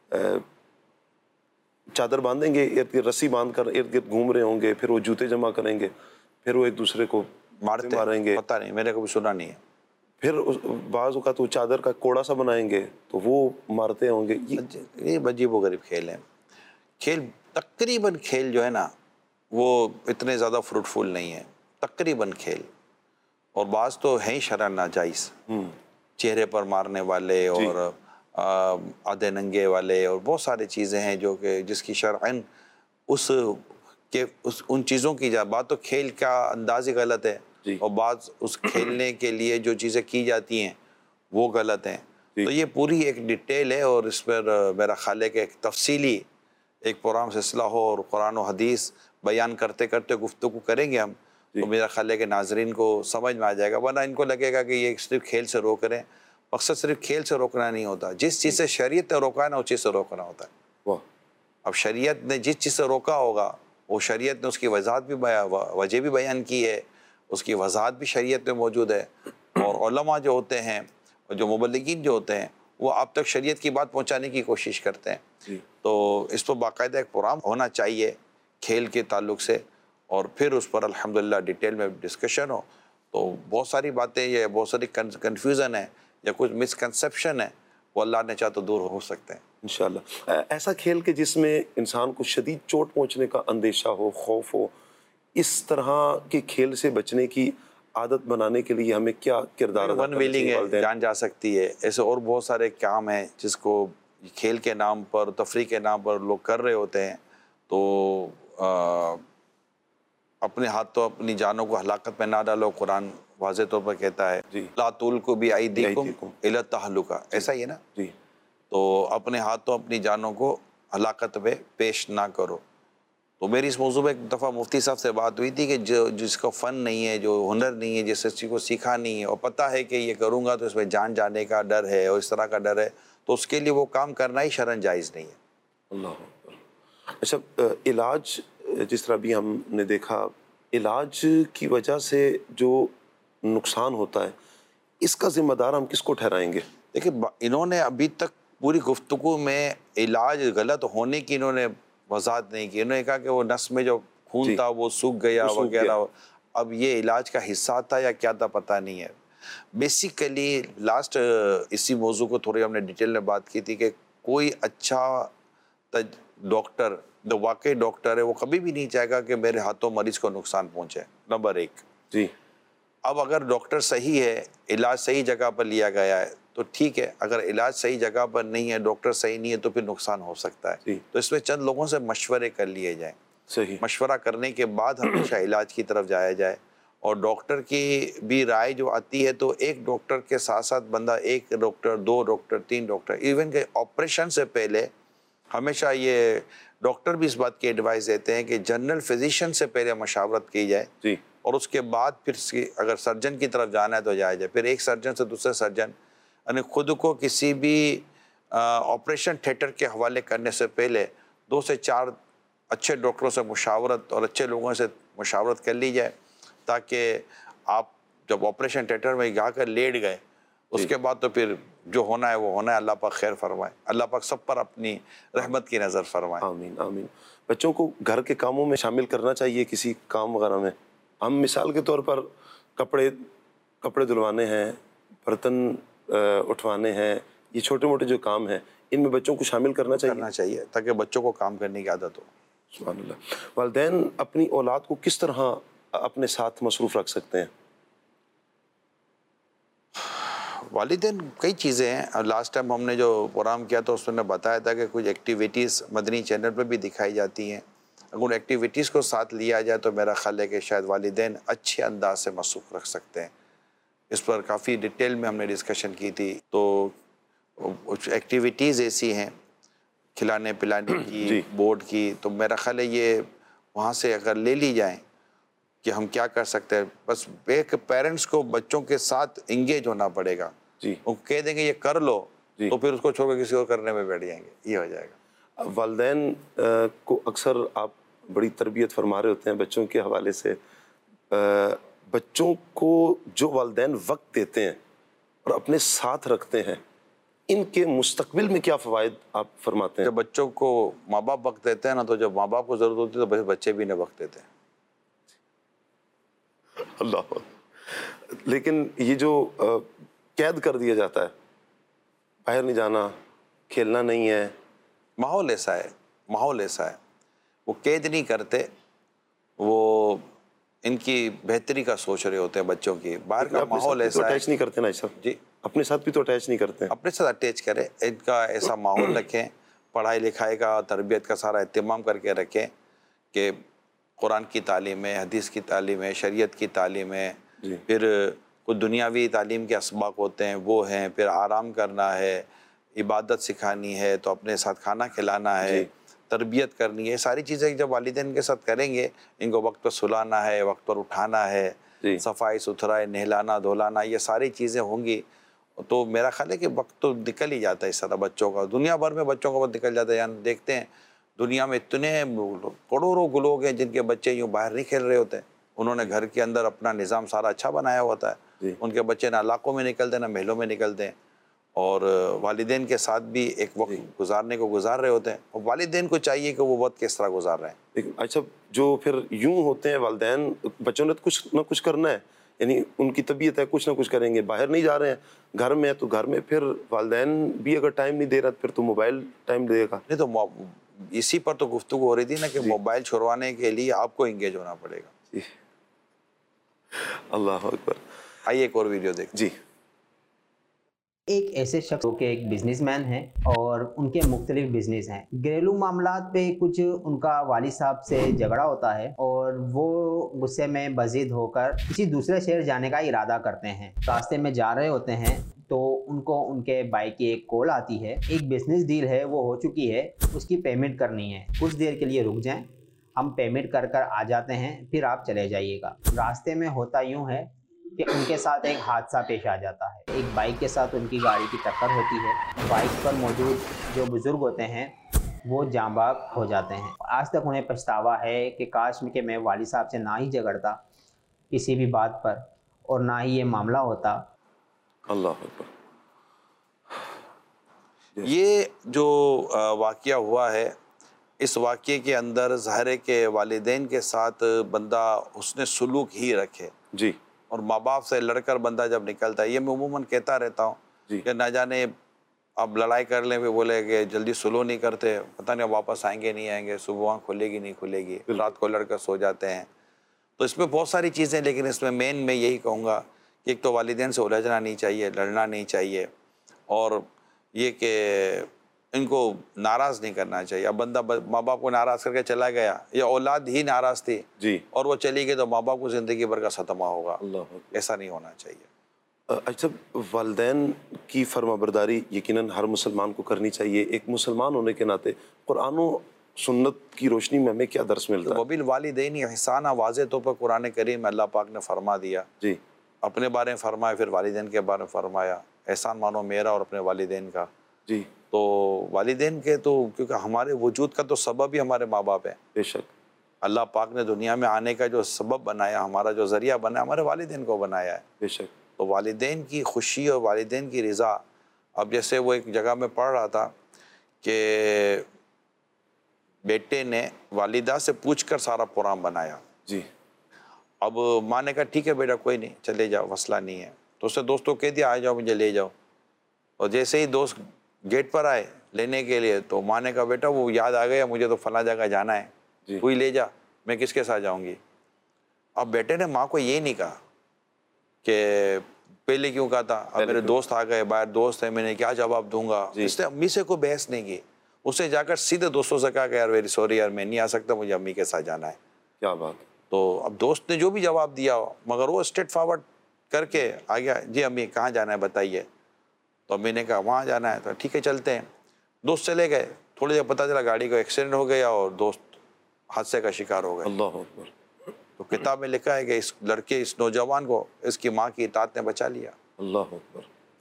چادر باندھیں گے ارد گرد, رسی باندھ کر ارد گرد گھوم رہے ہوں گے, پھر وہ جوتے جمع کریں گے, پھر وہ ایک دوسرے کو مارتے ماریں گے. پتہ نہیں, میں نے کبھی سنا نہیں ہے. پھر بعض اوقات وہ چادر کا کوڑا سا بنائیں گے تو وہ مارتے ہوں گے. یہ عجیب و غریب کھیل ہیں. کھیل تقریباً کھیل جو ہے نا وہ اتنے زیادہ فروٹفل نہیں ہے تقریباً کھیل, اور بعض تو ہیں ہی شرعاً ناجائز, چہرے پر مارنے والے اور آدھے ننگے والے اور بہت سارے چیزیں ہیں جو کہ جس کی شرعاً اس کے اس ان چیزوں کی جا بات. تو کھیل کا انداز ہی غلط ہے, اور بعض اس کھیلنے کے لیے جو چیزیں کی جاتی ہیں وہ غلط ہیں. تو یہ پوری ایک ڈیٹیل ہے, اور اس پر میرا خیال ہے کہ ایک تفصیلی ایک پروگرام سلسلہ ہو اور قرآن و حدیث بیان کرتے کرتے گفتگو کریں گے ہم, تو میرا خیال ہے کہ ناظرین کو سمجھ میں آ جائے گا. ورنہ ان کو لگے گا کہ یہ صرف کھیل سے روک رہے ہیں. مقصد صرف کھیل سے روکنا نہیں ہوتا, جس چیز سے شریعت نے روکا ہے نا اس چیز سے روکنا ہوتا ہے. اب شریعت نے جس چیز سے روکا ہوگا وہ شریعت نے اس کی وضاحت بھی وجہ بھی بیان کی ہے, اس کی وضاحت بھی شریعت میں موجود ہے. اور علماء جو ہوتے ہیں اور جو مبلغین جو ہوتے ہیں وہ آپ تک شریعت کی بات پہنچانے کی کوشش کرتے ہیں. تو اس پر باقاعدہ ایک پروگرام ہونا چاہیے کھیل کے تعلق سے, اور پھر اس پر الحمدللہ ڈیٹیل میں ڈسکشن ہو. تو بہت ساری باتیں یا بہت ساری کنفیوژن ہے یا کچھ مسکنسیپشن ہے وہ اللہ نے چاہ تو دور ہو سکتے ہیں انشاءاللہ. ایسا کھیل کہ جس میں انسان کو شدید چوٹ پہنچنے کا اندیشہ ہو, خوف ہو, اس طرح کے کھیل سے بچنے کی عادت بنانے کے لیے ہمیں کیا کردار ادا ون ویلنگ ہے, جان جا سکتی ہے. ایسے اور بہت سارے کام ہیں جس کو کھیل کے نام پر تفریح کے نام پر لوگ کر رہے ہوتے ہیں. تو اپنے ہاتھ تو اپنی جانوں کو ہلاکت میں نہ ڈالو, قرآن واضح طور پر کہتا ہے لا تلقوا بایدیکم الی التہلکہ, ایسا ہی ہے نا. جی تو اپنے ہاتھوں اپنی جانوں کو ہلاکت میں پیش نہ کرو. تو میری اس موضوع میں ایک دفعہ مفتی صاحب سے بات ہوئی تھی کہ جو جس کو فن نہیں ہے, جو ہنر نہیں ہے, جس چیز کو سیکھا نہیں ہے اور پتہ ہے کہ یہ کروں گا تو اس میں جان جانے کا ڈر ہے اور اس طرح کا ڈر ہے, تو اس کے لیے وہ کام کرنا ہی شرعاً جائز نہیں ہے. اللہ. اچھا علاج, جس طرح بھی ہم نے دیکھا علاج کی وجہ سے جو نقصان ہوتا ہے اس کا ذمہ دار ہم کس کو ٹھہرائیں گے؟ دیکھیں انہوں نے ابھی تک پوری گفتگو میں علاج غلط ہونے کی انہوں نے وضاحت نہیں کی. انہوں نے کہا کہ وہ نس میں جو خون تھا وہ سوکھ گیا وغیرہ. اب یہ علاج کا حصہ تھا یا کیا تھا پتہ نہیں ہے. بیسیکلی لاسٹ اسی موضوع کو تھوڑی ہم نے ڈیٹیل میں بات کی تھی کہ کوئی اچھا ڈاکٹر جو واقعی ڈاکٹر ہے وہ کبھی بھی نہیں چاہے گا کہ میرے ہاتھوں مریض کو نقصان پہنچے, نمبر ایک. جی اب اگر ڈاکٹر صحیح ہے, علاج صحیح جگہ پر لیا گیا ہے تو ٹھیک ہے, اگر علاج صحیح جگہ پر نہیں ہے, ڈاکٹر صحیح نہیں ہے تو پھر نقصان ہو سکتا ہے. تو اس میں چند لوگوں سے مشورے کر لیے جائیں. صحیح مشورہ کرنے کے بعد ہمیشہ علاج کی طرف جایا جائے. اور ڈاکٹر کی بھی رائے جو آتی ہے تو ایک ڈاکٹر کے ساتھ ساتھ بندہ ایک ڈاکٹر, دو ڈاکٹر, تین ڈاکٹر, ایون کہ آپریشن سے پہلے ہمیشہ یہ ڈاکٹر بھی اس بات کی ایڈوائز دیتے ہیں کہ جنرل فزیشین سے پہلے مشاورت کی جائے. جی اور اس کے بعد پھر اگر سرجن کی طرف جانا ہے تو جایا جائے. پھر ایک سرجن سے دوسرے سرجن, یعنی خود کو کسی بھی آپریشن تھیٹر کے حوالے کرنے سے پہلے دو سے چار اچھے ڈاکٹروں سے مشاورت اور اچھے لوگوں سے مشاورت کر لی جائے, تاکہ آپ جب آپریشن تھیٹر میں جا کر لیٹ گئے اس کے بعد تو پھر جو ہونا ہے وہ ہونا ہے. اللہ پاک خیر فرمائے, اللہ پاک سب پر اپنی رحمت کی نظر فرمائے. آمین آمین. بچوں کو گھر کے کاموں میں شامل کرنا چاہیے کسی کام وغیرہ میں. ہم مثال کے طور پر کپڑے کپڑے دھلوانے ہیں, برتن اٹھوانے ہیں, یہ چھوٹے موٹے جو کام ہیں ان میں بچوں کو شامل کرنا چاہیے کرنا چاہیے تاکہ بچوں کو کام کرنے کی عادت ہو. سبحان اللہ. والدین اپنی اولاد کو کس طرح اپنے ساتھ مصروف رکھ سکتے ہیں؟ والدین کئی چیزیں ہیں. لاسٹ ٹائم ہم نے جو پروگرام کیا تو اس میں نے بتایا تھا کہ کچھ ایکٹیویٹیز مدنی چینل پہ بھی دکھائی جاتی ہیں. اگر ایکٹیویٹیز کو ساتھ لیا جائے تو میرا خیال ہے کہ شاید والدین اچھے انداز سے مصروف رکھ سکتے ہیں. اس پر کافی ڈیٹیل میں ہم نے ڈسکشن کی تھی. تو کچھ ایکٹیویٹیز ایسی ہیں کھلانے پلانے کی, بورڈ کی, تو میرا خیال ہے یہ وہاں سے اگر لے لی جائیں کہ ہم کیا کر سکتے ہیں. بس ایک پیرنٹس کو بچوں کے ساتھ انگیج ہونا پڑے گا. جی, وہ کہہ دیں گے یہ کر لو تو پھر اس کو چھوڑ کے کسی اور کرنے میں بیٹھ جائیں گے, یہ ہو جائے گا. والدین کو اکثر آپ بڑی تربیت فرما رہے ہوتے ہیں بچوں کے حوالے سے. بچوں کو جو والدین وقت دیتے ہیں اور اپنے ساتھ رکھتے ہیں, ان کے مستقبل میں کیا فوائد آپ فرماتے ہیں؟ جب بچوں کو ماں باپ وقت دیتے ہیں نا, تو جب ماں باپ کو ضرورت ہوتی ہے تو بچے بھی انہیں وقت دیتے ہیں. اللہ. لیکن یہ جو قید کر دیا جاتا ہے, باہر نہیں جانا, کھیلنا نہیں ہے, ماحول ایسا ہے, ماحول ایسا ہے, وہ قید نہیں کرتے, وہ ان کی بہتری کا سوچ رہے ہوتے ہیں بچوں کی. باہر کا ماحول ایسا ہے. اٹیچ نہیں کرتے نا صاحب جی, اپنے ساتھ بھی تو اٹیچ نہیں کرتے. اپنے ساتھ اٹیچ کریں, ان کا ایسا ماحول رکھیں, پڑھائی لکھائی کا تربیت کا سارا اہتمام کر کے رکھیں کہ قرآن کی تعلیم ہے, حدیث کی تعلیم ہے, شریعت کی تعلیم ہے, پھر کچھ دنیاوی تعلیم کے اسباق ہوتے ہیں وہ ہیں, پھر آرام کرنا ہے, عبادت سکھانی ہے تو اپنے ساتھ کھانا کھلانا ہے, تربیت کرنی ہے. ساری چیزیں جب والدین کے ساتھ کریں گے, ان کو وقت پر سلانا ہے, وقت پر اٹھانا ہے, صفائی ستھرائی, نہلانا دھولانا, یہ ساری چیزیں ہوں گی تو میرا خیال ہے کہ وقت تو نکل ہی جاتا ہے اس طرح بچوں کا. دنیا بھر میں بچوں کا وقت نکل جاتا ہے. یعنی دیکھتے ہیں دنیا میں اتنے کروڑوں لوگ ہیں جن کے بچے یوں باہر نہیں کھیل رہے ہوتے ہیں. انہوں نے گھر کے اندر اپنا نظام سارا اچھا بنایا ہوتا ہے. ان کے بچے نہ علاقوں میں نکلتے نہ محلوں میں نکلتے ہیں, اور والدین کے ساتھ بھی ایک وقت گزارنے کو گزار رہے ہوتے ہیں. اور والدین کو چاہیے کہ وہ وقت کس طرح گزار رہے ہیں. اچھا, جو پھر یوں ہوتے ہیں والدین, بچوں نے کچھ نہ کچھ کرنا ہے, یعنی ان کی طبیعت ہے, کچھ نہ کچھ کریں گے, باہر نہیں جا رہے ہیں, گھر میں ہے تو گھر میں پھر والدین بھی اگر ٹائم نہیں دے رہا پھر تو موبائل ٹائم دے گا. نہیں تو اسی پر تو گفتگو ہو رہی تھی نا کہ موبائل چھڑوانے کے لیے آپ کو انگیج ہونا پڑے گا. اللہ اکبر. آئیے ایک اور ویڈیو دیکھ. جی, ایک ایسے شخص جو کہ ایک بزنس مین ہیں اور ان کے مختلف بزنس ہیں. گھریلو معاملات پہ کچھ ان کا والد صاحب سے جھگڑا ہوتا ہے اور وہ غصے میں بزید ہو کر کسی دوسرے شہر جانے کا ارادہ کرتے ہیں. راستے میں جا رہے ہوتے ہیں تو ان کو ان کے بھائی کی ایک کال آتی ہے. ایک بزنس ڈیل ہے وہ ہو چکی ہے, اس کی پیمنٹ کرنی ہے, کچھ دیر کے لیے رک جائیں, ہم پیمنٹ کر کر آ جاتے ہیں, پھر آپ چلے جائیے گا. راستے میں ہوتا یوں ہے کہ ان کے ساتھ ایک حادثہ پیش آ جاتا ہے. ایک بائک کے ساتھ ان کی گاڑی کی ٹکر ہوتی ہے. بائک پر موجود جو بزرگ ہوتے ہیں وہ جاں بحق ہو جاتے ہیں. آج تک انہیں پچھتاوا ہے کہ کاش کہ میں والد صاحب سے نہ ہی جھگڑتا کسی بھی بات پر, اور نہ ہی یہ معاملہ ہوتا. اللہ اکبر. یہ جو واقعہ ہوا ہے, اس واقعے کے اندر ظاہر ہے کہ والدین کے ساتھ بندہ حسن سلوک ہی رکھے. جی, اور ماں باپ سے لڑ کر بندہ جب نکلتا ہے, یہ میں عموماً کہتا رہتا ہوں کہ نہ جانے اب لڑائی کر لیں پھر بولے کہ جلدی سلو نہیں کرتے, پتہ نہیں واپس آئیں گے نہیں آئیں گے, صبح کھلے گی نہیں کھلے گی, رات کو لڑ کر سو جاتے ہیں. تو اس میں بہت ساری چیزیں, لیکن اس میں مین میں یہی کہوں گا کہ ایک تو والدین سے الجھنا نہیں چاہیے, لڑنا نہیں چاہیے, اور یہ کہ ان کو ناراض نہیں کرنا چاہیے. اب بندہ ماں باپ کو ناراض کر کے چلا گیا, یا اولاد ہی ناراض تھی جی, اور وہ چلی گئی تو ماں باپ کو زندگی بھر کا صدمہ ہوگا. اللہ, ایسا نہیں ہونا چاہیے. اچھا, والدین کی فرما برداری یقیناً ہر مسلمان کو کرنی چاہیے. ایک مسلمان ہونے کے ناطے قرآن و سنت کی روشنی میں ہمیں کیا درس ملتا ہے؟ وبالوالدین احسانا واضح طور پر قرآن کریم میں اللہ پاک نے فرما دیا. جی, اپنے بارے میں فرمایا, پھر والدین کے بارے میں فرمایا, احسان مانو میرا اور اپنے والدین کا. جی, تو والدین کے تو کیونکہ ہمارے وجود کا تو سبب ہی ہمارے ماں باپ ہیں. بے شک. اللہ پاک نے دنیا میں آنے کا جو سبب بنایا, ہمارا جو ذریعہ بنایا, ہمارے والدین کو بنایا ہے. بے شک. تو والدین کی خوشی اور والدین کی رضا. اب جیسے وہ ایک جگہ میں پڑھ رہا تھا کہ بیٹے نے والدہ سے پوچھ کر سارا پروگرام بنایا. جی, اب ماں نے کہا ٹھیک ہے بیٹا کوئی نہیں چلے جاؤ مسئلہ نہیں ہے. تو اس نے دوست کو کہہ دیا آ جاؤ مجھے لے جاؤ. اور جیسے ہی دوست گیٹ پر آئے لینے کے لیے تو ماں نے کہا بیٹا وہ یاد آ گیا مجھے تو فلاں جگہ جانا ہے, تو ہی لے جا, میں کس کے ساتھ جاؤں گی. اب بیٹے نے ماں کو یہ نہیں کہا کہ پہلے کیوں کہا تھا, اب میرے دوست آ گئے باہر دوست ہیں میں نے کیا جواب دوں گا. اس نے امی سے کوئی بحث نہیں کی, اسے جا کر سیدھے دوستوں سے کہا کہ یار ویری سوری یار میں نہیں آ سکتا مجھے امی کے ساتھ جانا ہے. کیا بات. تو اب دوست نے جو بھی جواب دیا مگر وہ اسٹریٹ فارورڈ کر کے آ گیا, جی امی کہاں جانا ہے بتائیے. تو امی نے کہا وہاں جانا ہے, تو ٹھیک ہے چلتے ہیں. دوست چلے گئے, تھوڑی دیر پتہ چلا گاڑی کو ایکسیڈنٹ ہو گیا اور دوست حادثے کا شکار ہو گئے. اللہ اکبر. تو کتاب میں لکھا ہے کہ اس لڑکے اس نوجوان کو اس کی ماں کی اطاعت نے بچا لیا. اللہ اکبر.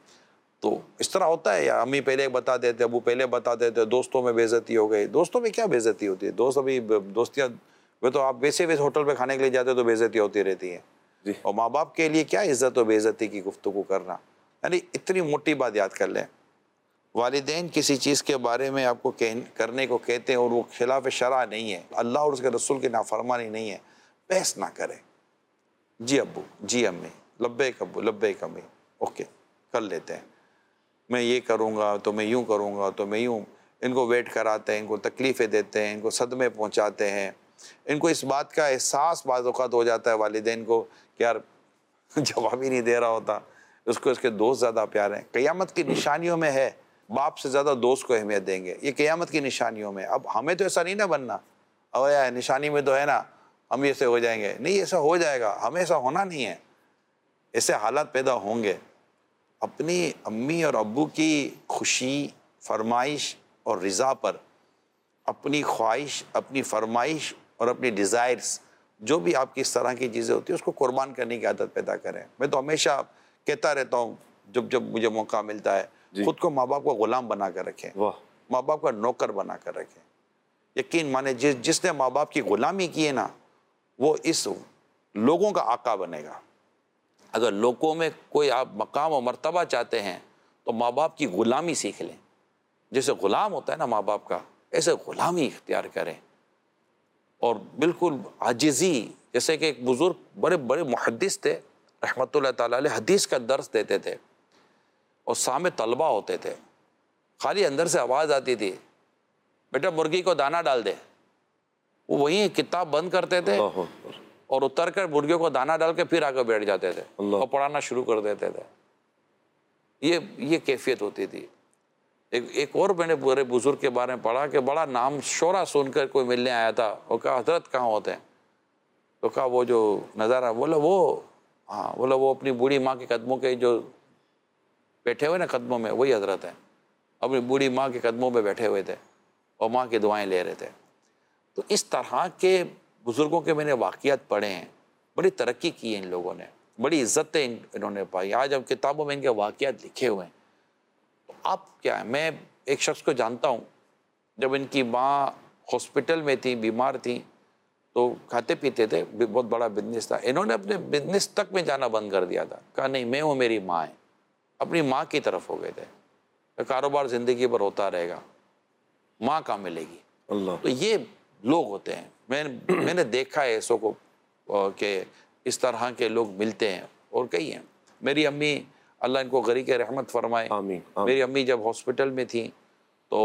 تو اس طرح ہوتا ہے یا امی پہلے بتا دیتے ابو پہلے بتا دیتے, دوستوں میں بے عزتی ہو گئی. دوستوں میں کیا بے عزتی ہوتی ہے, دوست ابھی دوستیاں وہ تو آپ ویسے ویسے ہوٹل پہ کھانے کے لیے جاتے تو بے عزتی ہوتی رہتی ہے. اور ماں باپ کے لیے کیا عزت و بے عزتی کی گفتگو کرنا. یعنی اتنی موٹی بات یاد کر لیں, والدین کسی چیز کے بارے میں آپ کو کرنے کو کہتے ہیں اور وہ خلاف شرع نہیں ہے, اللہ اور اس کے رسول کی نافرمانی نہیں ہے, بحث نہ کریں. جی ابو جی امی لبیک ابو لبیک امی اوکے کر لیتے ہیں, میں یہ کروں گا تو میں یوں کروں گا تو میں یوں. ان کو ویٹ کراتے ہیں, ان کو تکلیفیں دیتے ہیں, ان کو صدمے پہنچاتے ہیں. ان کو اس بات کا احساس بعض اوقات ہو جاتا ہے والدین کو کہ یار جواب ہی نہیں دے رہا ہوتا, اس کو اس کے دوست زیادہ پیار ہیں. قیامت کی نشانیوں میں ہے باپ سے زیادہ دوست کو اہمیت دیں گے, یہ قیامت کی نشانیوں میں. اب ہمیں تو ایسا نہیں نہ بننا, او یا نشانی میں تو ہے نا ہم ایسے ہو جائیں گے, نہیں ایسا ہو جائے گا, ہمیں ایسا ہونا نہیں ہے. ایسے حالات پیدا ہوں گے. اپنی امی اور ابو کی خوشی فرمائش اور رضا پر اپنی خواہش اپنی فرمائش اور اپنی ڈیزائرز جو بھی آپ کی اس طرح کی چیزیں ہوتی ہیں اس کو قربان کرنے کی عادت پیدا کریں. میں تو ہمیشہ کہتا رہتا ہوں جب جب مجھے موقع ملتا ہے, خود کو ماں باپ کا غلام بنا کر رکھیں, ماں باپ کا نوکر بنا کر رکھیں. یقین مانے جس جس نے ماں باپ کی غلامی کی ہے نا وہ اس لوگوں کا آقا بنے گا. اگر لوگوں میں کوئی آپ مقام و مرتبہ چاہتے ہیں تو ماں باپ کی غلامی سیکھ لیں. جیسے غلام ہوتا ہے نا ماں باپ کا, ایسے غلامی اختیار کریں. اور بالکل عاجزی, جیسے کہ ایک بزرگ بڑے بڑے محدث تھے رحمۃ اللہ تعالیٰ علیہ, حدیث کا درس دیتے تھے اور سامنے طلبہ ہوتے تھے. خالی اندر سے آواز آتی تھی بیٹا مرغی کو دانہ ڈال دے. وہ وہیں کتاب بند کرتے تھے اور اتر کر مرغیوں کو دانہ ڈال کے پھر آ کر بیٹھ جاتے تھے اور پڑھانا شروع کر دیتے تھے. یہ یہ کیفیت ہوتی تھی. ایک ایک اور میں نے بڑے بزرگ کے بارے میں پڑھا کہ بڑا نام شورا سن کر کوئی ملنے آیا تھا, اور کہا حضرت کہاں ہوتے ہیں؟ تو کہا وہ جو نظارہ, بولا وہ ہاں بولا وہ اپنی بوڑھی ماں کے قدموں کے جو بیٹھے ہوئے نا قدموں میں وہی حضرت ہیں. اپنی بوڑھی ماں کے قدموں میں بیٹھے ہوئے تھے اور ماں کی دعائیں لے رہے تھے. تو اس طرح کے بزرگوں کے میں نے واقعات پڑھے ہیں, بڑی ترقی کی ہے ان لوگوں نے, بڑی عزتیں انہوں نے پائی. آج ہم کتابوں میں ان کے واقعات لکھے ہوئے ہیں. تو آپ کیا ہے, میں ایک شخص کو جانتا ہوں جب ان کی ماں ہاسپٹل میں تھی بیمار تھیں تو کھاتے پیتے تھے, بہت بڑا بزنس تھا, انہوں نے اپنے بزنس تک میں جانا بند کر دیا تھا. کہا نہیں میں ہوں میری ماں ہے, اپنی ماں کی طرف ہو گئے تھے. کاروبار زندگی پر ہوتا رہے گا, ماں کہاں ملے گی. اللہ. تو یہ لوگ ہوتے ہیں, میں میں نے دیکھا ہے ایسوں کو کہ اس طرح کے لوگ ملتے ہیں اور کئی ہیں. میری امی اللہ ان کو غریق رحمت فرمائے, آمین, آمین. میری امی جب ہاسپٹل میں تھیں تو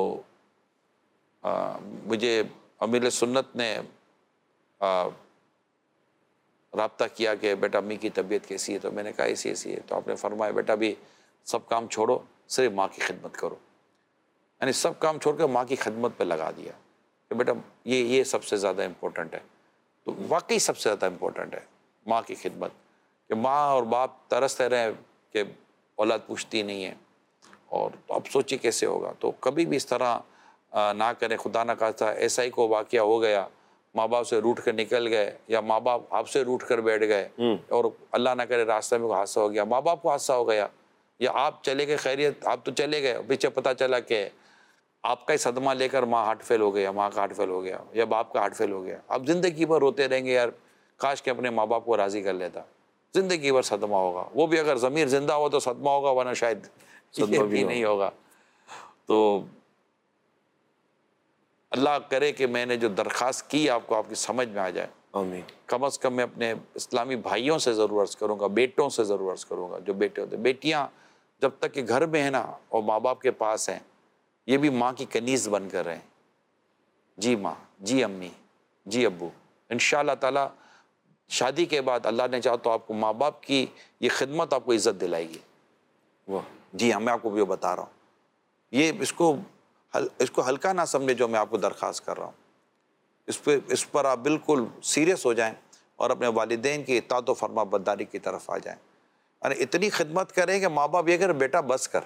آ, مجھے امیر سنت نے آ, رابطہ کیا کہ بیٹا امی کی طبیعت کیسی ہے, تو میں نے کہا ایسی ایسی ہے. تو آپ نے فرمایا بیٹا بھی سب کام چھوڑو, صرف ماں کی خدمت کرو. یعنی سب کام چھوڑ کے ماں کی خدمت پہ لگا دیا کہ بیٹا یہ یہ سب سے زیادہ امپورٹنٹ ہے. تو واقعی سب سے زیادہ امپورٹنٹ ہے ماں کی خدمت, کہ ماں اور باپ ترستے رہے کہ اولاد پوچھتی نہیں ہے. اور تو اب سوچی کیسے ہوگا. تو کبھی بھی اس طرح نہ کریں. خدا نہ خواستہ ایسا ہی کو واقعہ ہو گیا, ماں باپ سے روٹ کر نکل گئے یا ماں باپ آپ سے روٹ کر بیٹھ گئے اور اللہ نہ کرے راستے میں کوئی حادثہ ہو گیا, ماں باپ کو حادثہ ہو گیا, یا آپ چلے گئے خیریت آپ تو چلے گئے, پیچھے پتہ چلا کہ آپ کا ہی صدمہ لے کر ماں ہارٹ فیل ہو گیا, ماں کا ہارٹ فیل ہو گیا یا باپ کا ہارٹ فیل ہو گیا. اب زندگی بھر روتے رہیں گے, یار کاش کہ اپنے ماں باپ کو راضی کر لیتا. زندگی بھر صدمہ ہوگا, وہ بھی اگر ضمیر زندہ ہو تو صدمہ ہوگا, ورنہ شاید صدمہ بھی نہیں ہوگا. تو اللہ کرے کہ میں نے جو درخواست کی آپ کو آپ کی سمجھ میں آ جائے. آمین. کم از کم میں اپنے اسلامی بھائیوں سے ضرور عرض کروں گا، بیٹوں سے ضرور عرض کروں گا، جو بیٹے ہوتے ہیں. بیٹیاں جب تک کہ گھر میں ہیں نا اور ماں باپ کے پاس ہیں، یہ بھی ماں کی کنیز بن کر رہیں. جی ماں، جی امی، جی ابو. انشاءاللہ تعالیٰ شادی کے بعد اللہ نے چاہا تو آپ کو ماں باپ کی یہ خدمت آپ کو عزت دلائے گی. واہ. جی ہاں، میں آپ کو بھی بتا رہا ہوں. یہ اس کو اس کو ہلکا نہ سمجھے جو میں آپ کو درخواست کر رہا ہوں. اس پہ اس پر آپ بالکل سیریس ہو جائیں اور اپنے والدین کی اطاعت و فرما برداری کی طرف آ جائیں. یعنی اتنی خدمت کریں کہ ماں باپ یہ کہہ بیٹا بس کر،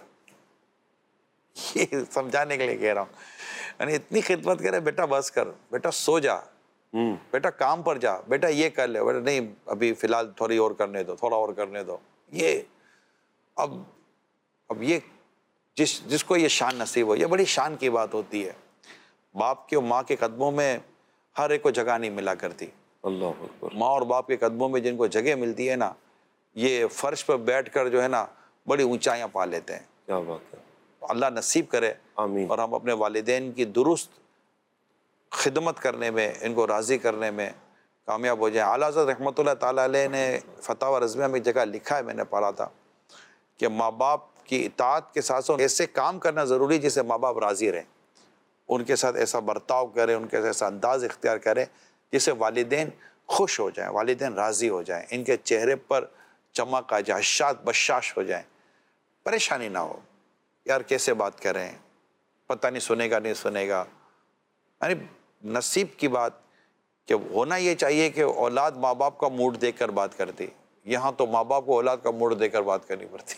یہ سمجھانے کے لیے کہہ رہا ہوں. یعنی اتنی خدمت کرے بیٹا بس کر، بیٹا سو جا، بیٹا کام پر جا، بیٹا یہ کر لے، بیٹا نہیں ابھی فی الحال تھوڑی اور کرنے دو، تھوڑا اور کرنے دو. یہ اب اب یہ جس جس کو یہ شان نصیب ہو، یہ بڑی شان کی بات ہوتی ہے. باپ کے اور ماں کے قدموں میں ہر ایک کو جگہ نہیں ملا کرتی. اللہ اکبر. ماں اور باپ کے قدموں میں جن کو جگہ ملتی ہے نا، یہ فرش پر بیٹھ کر جو ہے نا بڑی اونچائیاں پا لیتے ہیں. کیا بات ہے. اللہ نصیب کرے آمین. اور ہم اپنے والدین کی درست خدمت کرنے میں، ان کو راضی کرنے میں کامیاب ہو جائیں. اعلیٰ حضرت رحمۃ اللہ تعالیٰ علیہ نے فتاوی رضویہ میں ایک جگہ لکھا ہے، میں نے پڑھا تھا کہ ماں باپ کی اطاعت کے ساتھ ساتھ ایسے کام کرنا ضروری جس سے ماں باپ راضی رہیں. ان کے ساتھ ایسا برتاؤ کریں، ان کے ساتھ ایسا انداز اختیار کریں جس سے والدین خوش ہو جائیں، والدین راضی ہو جائیں، ان کے چہرے پر چمک آ جائے، حشات بشاش ہو جائیں، پریشانی نہ ہو. یار کیسے بات کریں، پتہ نہیں سنے گا نہیں سنے گا. یعنی نصیب کی بات کہ ہونا یہ چاہیے کہ اولاد ماں باپ کا موڈ دیکھ کر بات کرتی. یہاں تو ماں باپ کو اولاد کا موڈ دیکھ کر بات کرنی پڑتی.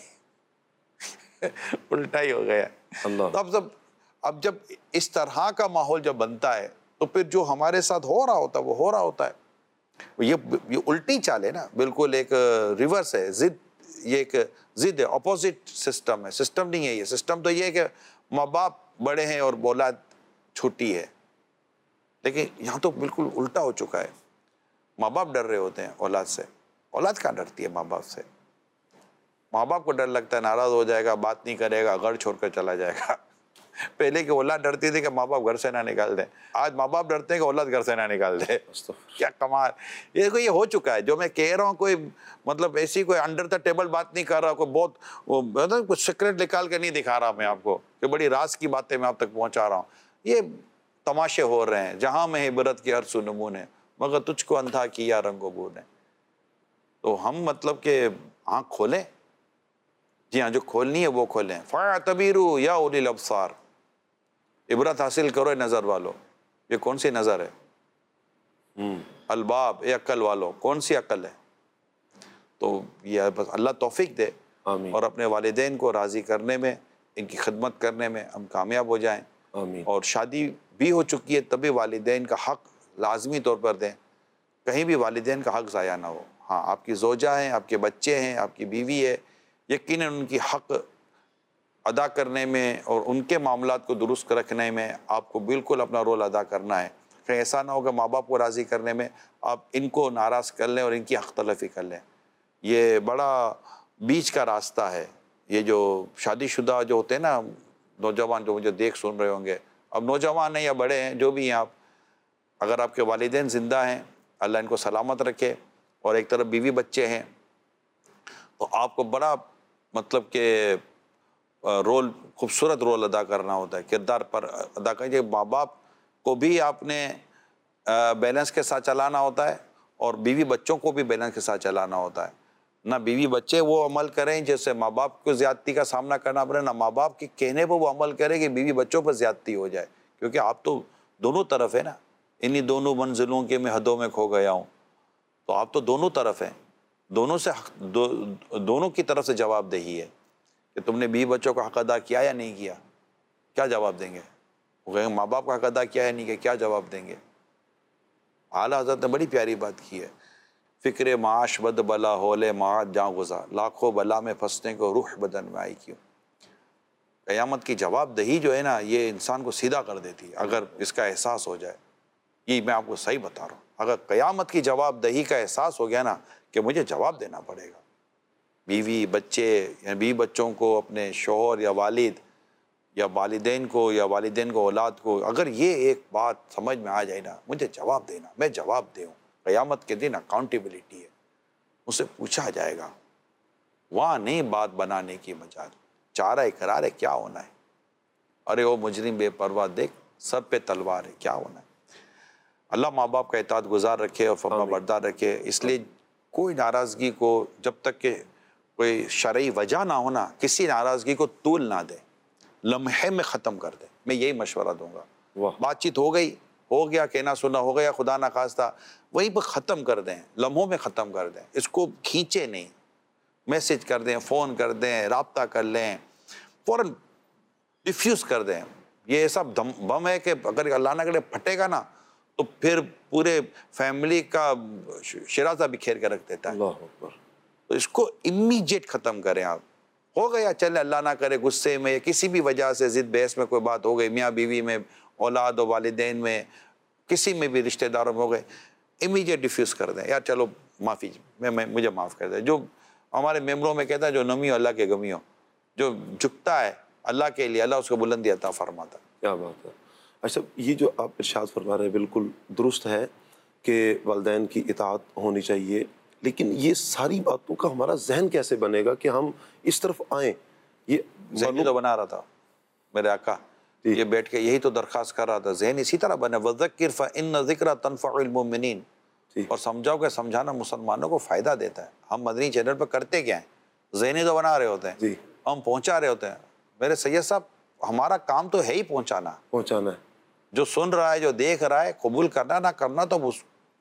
الٹا ہی ہو گیا. اللہ. تو اب جب اب جب اس طرح کا ماحول جب بنتا ہے تو پھر جو ہمارے ساتھ ہو رہا ہوتا ہے وہ ہو رہا ہوتا ہے. یہ یہ الٹی چال ہے نا، بالکل ایک ریورس ہے، ضد. یہ ایک ضد ہے، اپوزٹ سسٹم ہے. سسٹم نہیں ہے یہ. سسٹم تو یہ ہے کہ ماں باپ بڑے ہیں اور اولاد چھوٹی ہے. لیکن یہاں تو بالکل الٹا ہو چکا ہے. ماں باپ ڈر رہے ہوتے ہیں اولاد سے. اولاد کہاں ڈرتی ہے ماں باپ سے؟ ماں باپ کو ڈر لگتا ہے ناراض ہو جائے گا، بات نہیں کرے گا، گھر چھوڑ کر چلا جائے گا. پہلے کی اولاد ڈرتی تھی کہ ماں باپ گھر سے نہ نکال دیں. آج ماں باپ ڈرتے ہیں کہ اولاد گھر سے نہ نکال دے. کیا کمال. یہ کوئی یہ ہو چکا ہے. جو میں کہہ رہا ہوں کوئی مطلب ایسی کوئی انڈر دا ٹیبل بات نہیں کر رہا، کوئی بہت کچھ سیکرٹ نکال کے نہیں دکھا رہا میں آپ کو کہ بڑی راز کی باتیں میں آپ تک پہنچا رہا ہوں. یہ تماشے ہو رہے ہیں. جہاں میں عبرت کی ہر سو نمون ہے، مگر تجھ کو اندھا کیا رنگ و بو نے. تو ہم مطلب کہ آنکھ کھولیں. جی ہاں، جو کھولنی ہے وہ کھولیں. فَاعْتَبِرُوا یا اولی الابصار. عبرت حاصل کرو اے نظر والو. یہ کون سی نظر ہے؟ الباب، اے عقل والو، کون سی عقل ہے؟ تو یہ بس اللہ توفیق دے آمین. اور اپنے والدین کو راضی کرنے میں، ان کی خدمت کرنے میں ہم کامیاب ہو جائیں. آمین. اور شادی بھی ہو چکی ہے تبھی والدین کا حق لازمی طور پر دیں. کہیں بھی والدین کا حق ضائع نہ ہو. ہاں، آپ کی زوجہ ہیں، آپ کے بچے ہیں، آپ کی بیوی ہے، یقیناً ان کی حق ادا کرنے میں اور ان کے معاملات کو درست رکھنے میں آپ کو بالکل اپنا رول ادا کرنا ہے. کہیں ایسا نہ ہو کہ ماں باپ کو راضی کرنے میں آپ ان کو ناراض کر لیں اور ان کی حق تلفی کر لیں. یہ بڑا بیچ کا راستہ ہے. یہ جو شادی شدہ جو ہوتے ہیں نا نوجوان، جو مجھے دیکھ سن رہے ہوں گے، اب نوجوان ہیں یا بڑے ہیں جو بھی ہیں آپ، اگر آپ کے والدین زندہ ہیں اللہ ان کو سلامت رکھے اور ایک طرف بیوی بچے ہیں، تو آپ کو بڑا مطلب کہ رول، خوبصورت رول ادا کرنا ہوتا ہے، کردار پر ادا کریں. ماں باپ کو بھی آپ نے بیلنس کے ساتھ چلانا ہوتا ہے اور بیوی بچوں کو بھی بیلنس کے ساتھ چلانا ہوتا ہے. نہ بیوی بچے وہ عمل کریں جیسے ماں باپ کو زیادتی کا سامنا کرنا پڑے، نہ ماں باپ کے کہنے پہ وہ عمل کرے کہ بیوی بچوں پر زیادتی ہو جائے. کیونکہ آپ تو دونوں طرف ہے نا. انہی دونوں منزلوں کے میں حدوں میں کھو گیا ہوں. تو آپ تو دونوں طرف ہیں. دونوں سے دو, دونوں کی طرف سے جواب دہی ہے کہ تم نے بیوی بچوں کا حق ادا کیا یا نہیں کیا. کیا جواب دیں گے؟ وہ ماں باپ کا حق ادا کیا یا نہیں کیا، کیا جواب دیں گے؟ اعلیٰ حضرت نے بڑی پیاری بات کی ہے. فکر معاش بد بلا ہولے معاد جاں گزا، لاکھوں بلا میں پھنسنے کو روح بدن میں آئی کیوں. قیامت کی جواب دہی جو ہے نا، یہ انسان کو سیدھا کر دیتی ہے اگر اس کا احساس ہو جائے. یہ میں آپ کو صحیح بتا رہا ہوں. اگر قیامت کی جواب دہی کا احساس ہو گیا نا کہ مجھے جواب دینا پڑے گا، بیوی بچے یا بیوی بچوں کو، اپنے شوہر یا والد یا والدین کو یا والدین کو اولاد کو، اگر یہ ایک بات سمجھ میں آ جائے نا، مجھے جواب دینا، میں جواب دوں. قیامت کے دن اکاؤنٹیبلٹی ہے، اسے پوچھا جائے گا. وہاں نہیں بات بنانے کی مجال، چارہ اقرار ہے کیا ہونا ہے. ارے وہ مجرم بے پرواہ دیکھ سر پہ تلوار ہے کیا ہونا ہے. اللہ ماں باپ کا اطاعت گزار رکھے اور فرما بردار رکھے. اس لیے کوئی ناراضگی کو جب تک کہ کوئی شرعی وجہ نہ ہونا کسی ناراضگی کو طول نہ دے، لمحے میں ختم کر دے. میں یہی مشورہ دوں گا. بات چیت ہو گئی، ہو گیا، کہنا سنا ہو گیا، خدا نخواستہ وہیں پہ ختم کر دیں، لمحوں میں ختم کر دیں. اس کو کھینچے نہیں، میسج کر دیں، فون کر دیں، رابطہ کر لیں، فوراً ڈیفیوز کر دیں. یہ ایسا بم ہے کہ اگر اللہ نہ کرے پھٹے گا نا تو پھر پورے فیملی کا شرازہ بکھیر کے رکھ دیتا ہے. اللہ اکبر. تو اس کو امیجیٹ ختم کریں آپ. ہو گیا چلے اللہ نہ کرے غصے میں کسی بھی وجہ سے ضد بحث میں کوئی بات ہو گئی، میاں بیوی میں، اولاد و والدین میں، کسی میں بھی رشتہ داروں میں ہو گئے، امیجیٹ ڈیفیوز کر دیں. یار چلو معافی، میں میں مجھے معاف کر دیں. جو ہمارے ممبروں میں کہتا ہے جو نمی ہو اللہ کے گمی ہو، جو جھکتا ہے اللہ کے لیے اللہ اس کو بلندی عطا فرماتا. کیا بات ہے. اچھا یہ جو آپ ارشاد فرما رہے ہیں بالکل درست ہے کہ والدین کی اطاعت ہونی چاہیے، لیکن یہ ساری باتوں کا ہمارا ذہن کیسے بنے گا کہ ہم اس طرف آئیں؟ یہ ذہن تو بنا رہا تھا میرے آقا، یہ بیٹھ کے یہی تو درخواست کر رہا تھا ذہن اسی طرح بنے. وَذَكِّرْ فَإِنَّ ذِكْرَ تَنفَعُ الْمُؤْمِنِينَ. اور سمجھاؤ کہ سمجھانا مسلمانوں کو فائدہ دیتا ہے. ہم مدنی چینل پہ کرتے کیا ہیں؟ ذہنی تو بنا رہے ہوتے ہیں، ہم پہنچا رہے ہوتے ہیں. میرے سید صاحب ہمارا کام تو ہے ہی پہنچانا پہنچانا ہے. جو سن رہا ہے جو دیکھ رہا ہے قبول کرنا نہ کرنا تو اس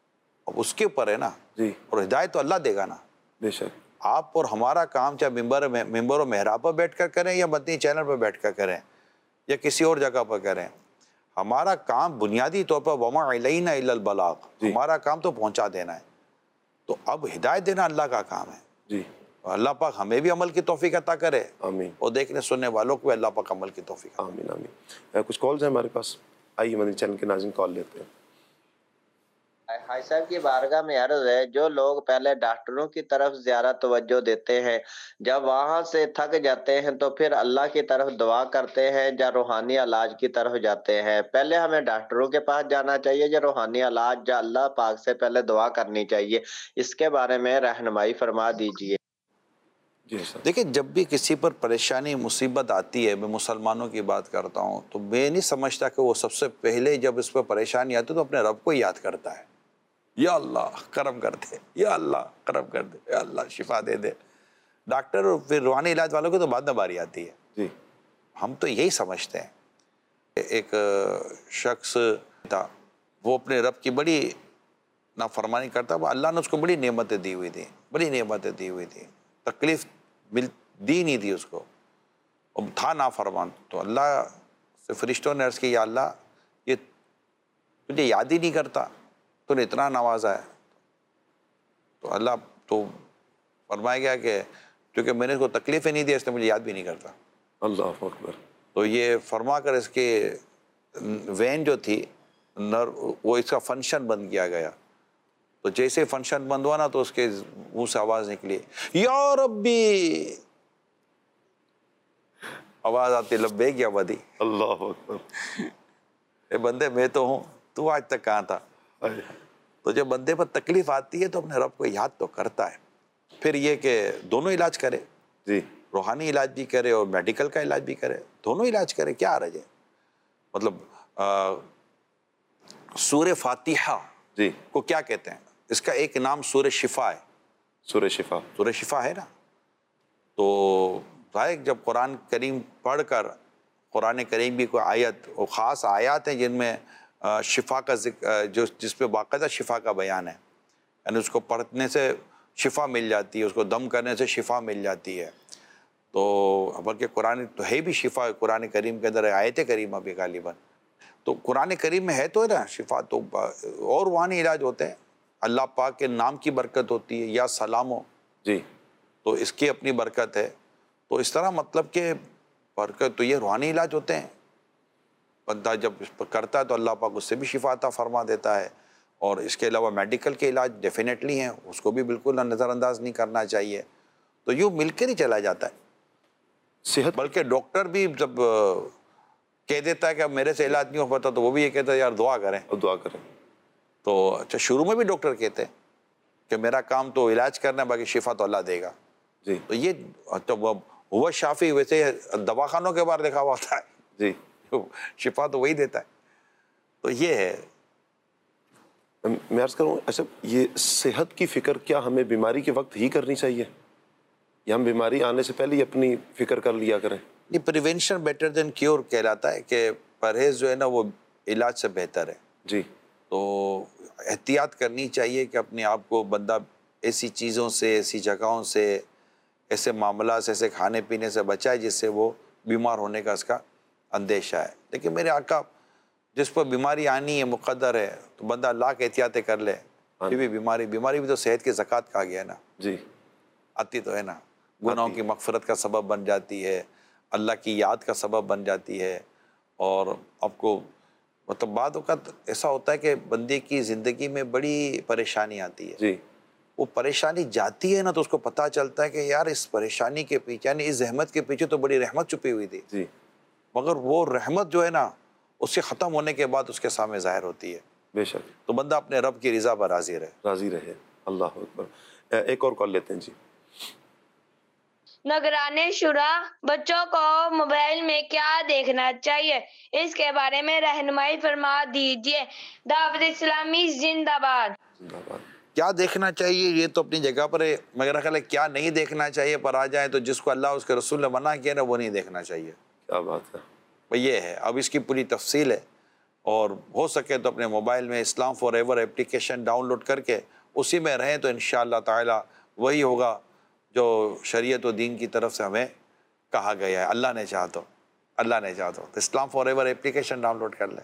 اس کے اوپر ہے نا. جی. اور ہدایت تو اللہ دے گا نا. بے شک. آپ اور ہمارا کام چاہے ممبر میں ممبر و محراب پر بیٹھ کر کریں یا مدنی چینل پر بیٹھ کر کریں یا کسی اور جگہ پر کریں، ہمارا کام بنیادی طور پر وما علینا الا البلاغ، ہمارا کام تو پہنچا دینا ہے. تو اب ہدایت دینا اللہ کا کام ہے. جی. اللہ پاک ہمیں بھی عمل کی توفیق عطا کرے، آمین. اور دیکھنے سننے والوں کو بھی اللہ پاک عمل کی توفیق. آمین آمین. کچھ کالز ہیں ہمارے پاس، آئیے مدنی چینل کے ناظرین کال لیتے ہیں. حاج صاحب کی بارگاہ میں عرض ہے، جو لوگ پہلے ڈاکٹروں کی طرف زیادہ توجہ دیتے ہیں، جب وہاں سے تھک جاتے ہیں تو پھر اللہ کی طرف دعا کرتے ہیں یا روحانی علاج کی طرف جاتے ہیں؟ پہلے ہمیں ڈاکٹروں کے پاس جانا چاہیے یا روحانی علاج یا اللہ پاک سے پہلے دعا کرنی چاہیے؟ اس کے بارے میں رہنمائی فرما دیجیے. دیکھیں جب بھی کسی پر پریشانی مصیبت آتی ہے، میں مسلمانوں کی بات کرتا ہوں، تو میں نہیں سمجھتا کہ وہ سب سے پہلے جب اس پر پریشانی آتی ہے تو اپنے رب کو یاد کرتا ہے. یا اللہ کرم کر دے، یا اللہ کرم کر دے، یا اللہ شفا دے دے. ڈاکٹر اور پھر روحانی علاج والوں کی تو بعد میں باری آتی ہے. جی. ہم تو یہی سمجھتے ہیں. ایک شخص تھا، وہ اپنے رب کی بڑی نافرمانی کرتا، وہ اللہ نے اس کو بڑی نعمتیں دی ہوئی تھیں، بڑی نعمتیں دی ہوئی تھیں، تکلیف مل دی نہیں تھی اس کو، اور تھا نافرمان. تو اللہ سے فرشتوں نے عرض کی یا اللہ یہ تجھے یاد ہی نہیں کرتا، تو نے اتنا نوازا ہے. تو اللہ تو فرمایا گیا کہ کیونکہ میں نے اس کو تکلیف ہی نہیں دی اس نے مجھے یاد بھی نہیں کرتا. اللہ اکبر. تو یہ فرما کر اس کے وین جو تھی نر وہ اس کا فنکشن بند کیا گیا. تو جیسے فنکشن بند ہوا نا تو اس کے منہ سے آواز نکلی یا ربی، آواز آتی لبیک یا بدی. اللہ اکبر. اے بندے میں تو ہوں، تو آج تک کہاں تھا. تو جب بندے پر تکلیف آتی ہے تو اپنے رب کو یاد تو کرتا ہے. پھر یہ کہ دونوں علاج کرے. جی. روحانی علاج بھی کرے اور میڈیکل کا علاج بھی کرے، دونوں علاج کرے. کیا حرج ہے؟ مطلب سورہ فاتحہ جی کو کیا کہتے ہیں؟ اس کا ایک نام سورہ شفا ہے. سورہ شفا. سورہ شفا ہے نا. تو ظاہر جب قرآن کریم پڑھ کر قرآن کریم بھی کوئی آیت اور خاص آیات ہیں جن میں شفا کا ذکر جو جس پہ باقاعدہ شفا کا بیان ہے، یعنی اس کو پڑھنے سے شفا مل جاتی ہے، اس کو دم کرنے سے شفا مل جاتی ہے. تو بلکہ قرآن تو ہے بھی شفا، قرآن کریم کے اندر آیت کریمہ بھی غالباً. تو قرآن کریم میں ہے تو ہے نا شفا. تو اور روحانی علاج ہوتے ہیں، اللہ پاک کے نام کی برکت ہوتی ہے یا سلامو. جی. تو اس کی اپنی برکت ہے. تو اس طرح مطلب کہ برکت تو یہ روحانی علاج ہوتے ہیں. بندہ جب اس پر کرتا ہے تو اللہ پاک اس سے بھی شفا عطا فرما دیتا ہے. اور اس کے علاوہ میڈیکل کے علاج ڈیفینیٹلی ہیں، اس کو بھی بالکل نظر انداز نہیں کرنا چاہیے. تو یوں مل کر ہی چلا جاتا ہے صحت. بلکہ ڈاکٹر بھی جب کہہ دیتا ہے کہ اب میرے سے علاج نہیں ہو پاتا تو وہ بھی یہ کہتا ہے یار دعا کریں. دعا کریں. تو اچھا شروع میں بھی ڈاکٹر کہتے ہیں کہ میرا کام تو علاج کرنا ہے، باقی شفا تو اللہ دے گا. جی تو یہ تو وہ شافی ویسے دواخانوں کے باہر لکھا ہوا ہوتا ہے. جی شفا تو وہی دیتا ہے. تو یہ ہے. میں عرض کروں اچھا یہ صحت کی فکر کیا ہمیں بیماری کے وقت ہی کرنی چاہیے یا ہم بیماری آنے سے پہلے ہی اپنی فکر کر لیا کریں؟ یہ پریونشن بیٹر دین کیور کہلاتا ہے کہ پرہیز جو ہے نا وہ علاج سے بہتر ہے. جی تو احتیاط کرنی چاہیے کہ اپنے آپ کو بندہ ایسی چیزوں سے، ایسی جگہوں سے، ایسے معاملات سے، ایسے کھانے پینے سے بچائے جس سے وہ بیمار ہونے کا اس کا اندیشہ ہے. لیکن میرے آقا جس پر بیماری آنی ہے مقدر ہے تو بندہ لاکھ احتیاطیں کر لے پھر بھی بیماری بیماری بھی تو صحت کی زکوٰۃ کہا گیا ہے نا. جی آتی تو ہے نا. گناہوں کی مغفرت کا سبب بن جاتی ہے، اللہ کی یاد کا سبب بن جاتی ہے. اور آپ کو مطلب بعد اوقات ایسا ہوتا ہے کہ بندے کی زندگی میں بڑی پریشانی آتی ہے. جی وہ پریشانی جاتی ہے نا تو اس کو پتہ چلتا ہے کہ یار اس پریشانی کے پیچھے یعنی اس زحمت کے پیچھے تو بڑی رحمت چھپی ہوئی تھی. جی مگر وہ رحمت جو ہے نا اس کے ختم ہونے کے بعد اس کے سامنے ظاہر ہوتی ہے. بے شک تو بندہ اپنے رب کی رضا پر راضی رہے. راضی رہے. اللہ اکبر. ایک اور کال لیتے ہیں. جی نگران شورا بچوں کو موبائل میں کیا دیکھنا چاہیے، اس کے بارے میں رہنمائی فرما دیجیے. دعوت اسلامی زندہ باد. کیا دیکھنا چاہیے یہ تو اپنی جگہ پر ہے، مگر خیال ہے کیا نہیں دیکھنا چاہیے پر آ جائیں تو جس کو اللہ اس کے رسول نے منع کیا نا وہ نہیں دیکھنا چاہیے. کیا بات ہے. یہ ہے. اب اس کی پوری تفصیل ہے اور ہو سکے تو اپنے موبائل میں Islam for ever application download کر کے اسی میں رہیں تو انشاءاللہ تعالی وہی ہوگا جو شریعت و دین کی طرف سے ہمیں کہا گیا ہے. اللہ نے چاہا تو اللہ نے چاہا تو Islam for ever application download کر لیں.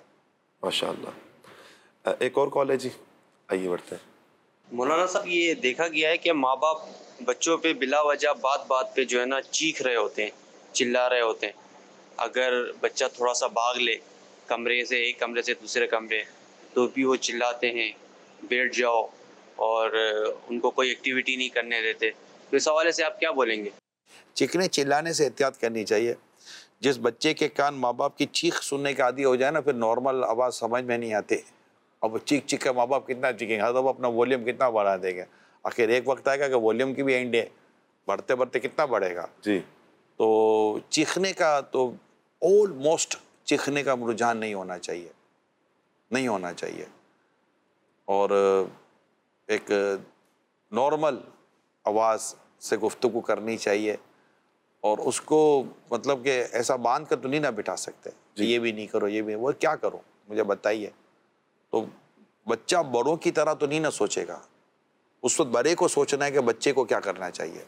ماشاءاللہ. ایک اور کال ہے. جی آئیے بڑھتے ہیں. مولانا صاحب یہ دیکھا گیا ہے کہ ماں باپ بچوں پہ بلا وجہ بات بات پہ جو ہے نا چیخ رہے ہوتے ہیں، چلا رہے ہوتے ہیں. اگر بچہ تھوڑا سا بھاگ لے کمرے سے، ایک کمرے سے دوسرے کمرے، تو بھی وہ چلاتے ہیں بیٹھ جاؤ اور ان کو کوئی ایکٹیویٹی نہیں کرنے دیتے. تو اس حوالے سے آپ کیا بولیں گے؟ چیخنے چلانے سے احتیاط کرنی چاہیے. جس بچے کے کان ماں باپ کی چیخ سننے کا عادی ہو جائے نا پھر نارمل آواز سمجھ میں نہیں آتے. اب چیخ چیخ کا ماں باپ کتنا چیخیں گے، ہر دفعہ اپنا ولیوم کتنا بڑھا دیں گے. آخر ایک وقت آئے گا کہ ولیوم کی بھی اینڈ ہے، بڑھتے بڑھتے کتنا بڑھے گا. جی تو چیخنے کا تو آلموسٹ چیخنے کا رجحان نہیں ہونا چاہیے، نہیں ہونا چاہیے. اور ایک نارمل آواز سے گفتگو کرنی چاہیے اور اس کو مطلب کہ ایسا باندھ کر تو نہیں نہ بٹھا سکتے کہ یہ بھی نہیں کرو یہ بھی. وہ کیا کرو مجھے بتائیے. تو بچہ بڑوں کی طرح تو نہیں نہ سوچے گا. اس وقت بڑے کو سوچنا ہے کہ بچے کو کیا کرنا چاہیے.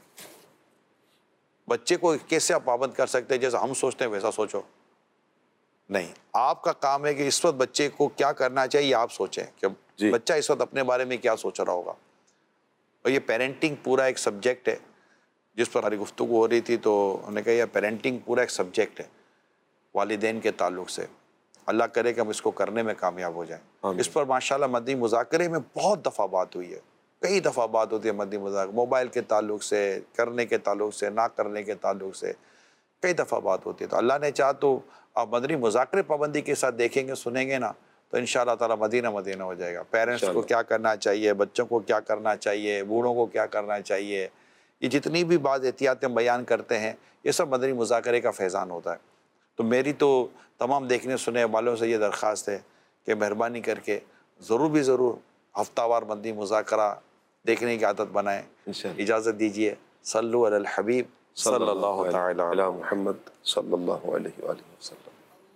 بچے کو کیسے آپ پابند کر سکتے ہیں جیسا ہم سوچتے ہیں ویسا سوچو نہیں. آپ کا کام ہے کہ اس وقت بچے کو کیا کرنا چاہیے آپ سوچیں کہ جی. بچہ اس وقت اپنے بارے میں کیا سوچ رہا ہوگا. اور یہ پیرنٹنگ پورا ایک سبجیکٹ ہے جس پر ہماری گفتگو ہو رہی تھی. تو انہوں نے کہا یہ پیرنٹنگ پورا ایک سبجیکٹ ہے والدین کے تعلق سے. اللہ کرے کہ ہم اس کو کرنے میں کامیاب ہو جائیں. اس پر ماشاءاللہ مدنی مذاکرے میں بہت دفعہ بات ہوئی ہے، کئی دفعہ بات ہوتی ہے مدنی مذاکرے، موبائل کے تعلق سے، کرنے کے تعلق سے، نہ کرنے کے تعلق سے کئی دفعہ بات ہوتی ہے. تو اللہ نے چاہا تو آپ مدنی مذاکرے پابندی کے ساتھ دیکھیں گے سنیں گے نا تو انشاءاللہ تعالیٰ مدینہ مدینہ ہو جائے گا. پیرنٹس کو کیا کرنا چاہیے، بچوں کو کیا کرنا چاہیے، بوڑھوں کو کیا کرنا چاہیے، یہ جتنی بھی بعض احتیاطیں بیان کرتے ہیں یہ سب مدنی مذاکرے کا فیضان ہوتا ہے. تو میری تو تمام دیکھنے سنے والوں سے یہ درخواست ہے کہ مہربانی کر کے ضرور بھی ضرور ہفتہ وار مدنی مذاکرہ دیکھنے کی عادت بنائیں. اجازت دیجیے. صلو علی الحبیب صلی اللہ تعالی علی محمد صلی اللہ علیہ وآلہ وسلم.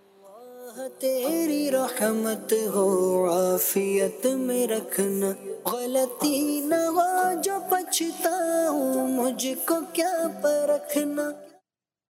تیری رحمت ہو عافیت میں رکھنا، غلطی نہ ہو جو پچھتاؤں مجھ کو کیا پرکھنا.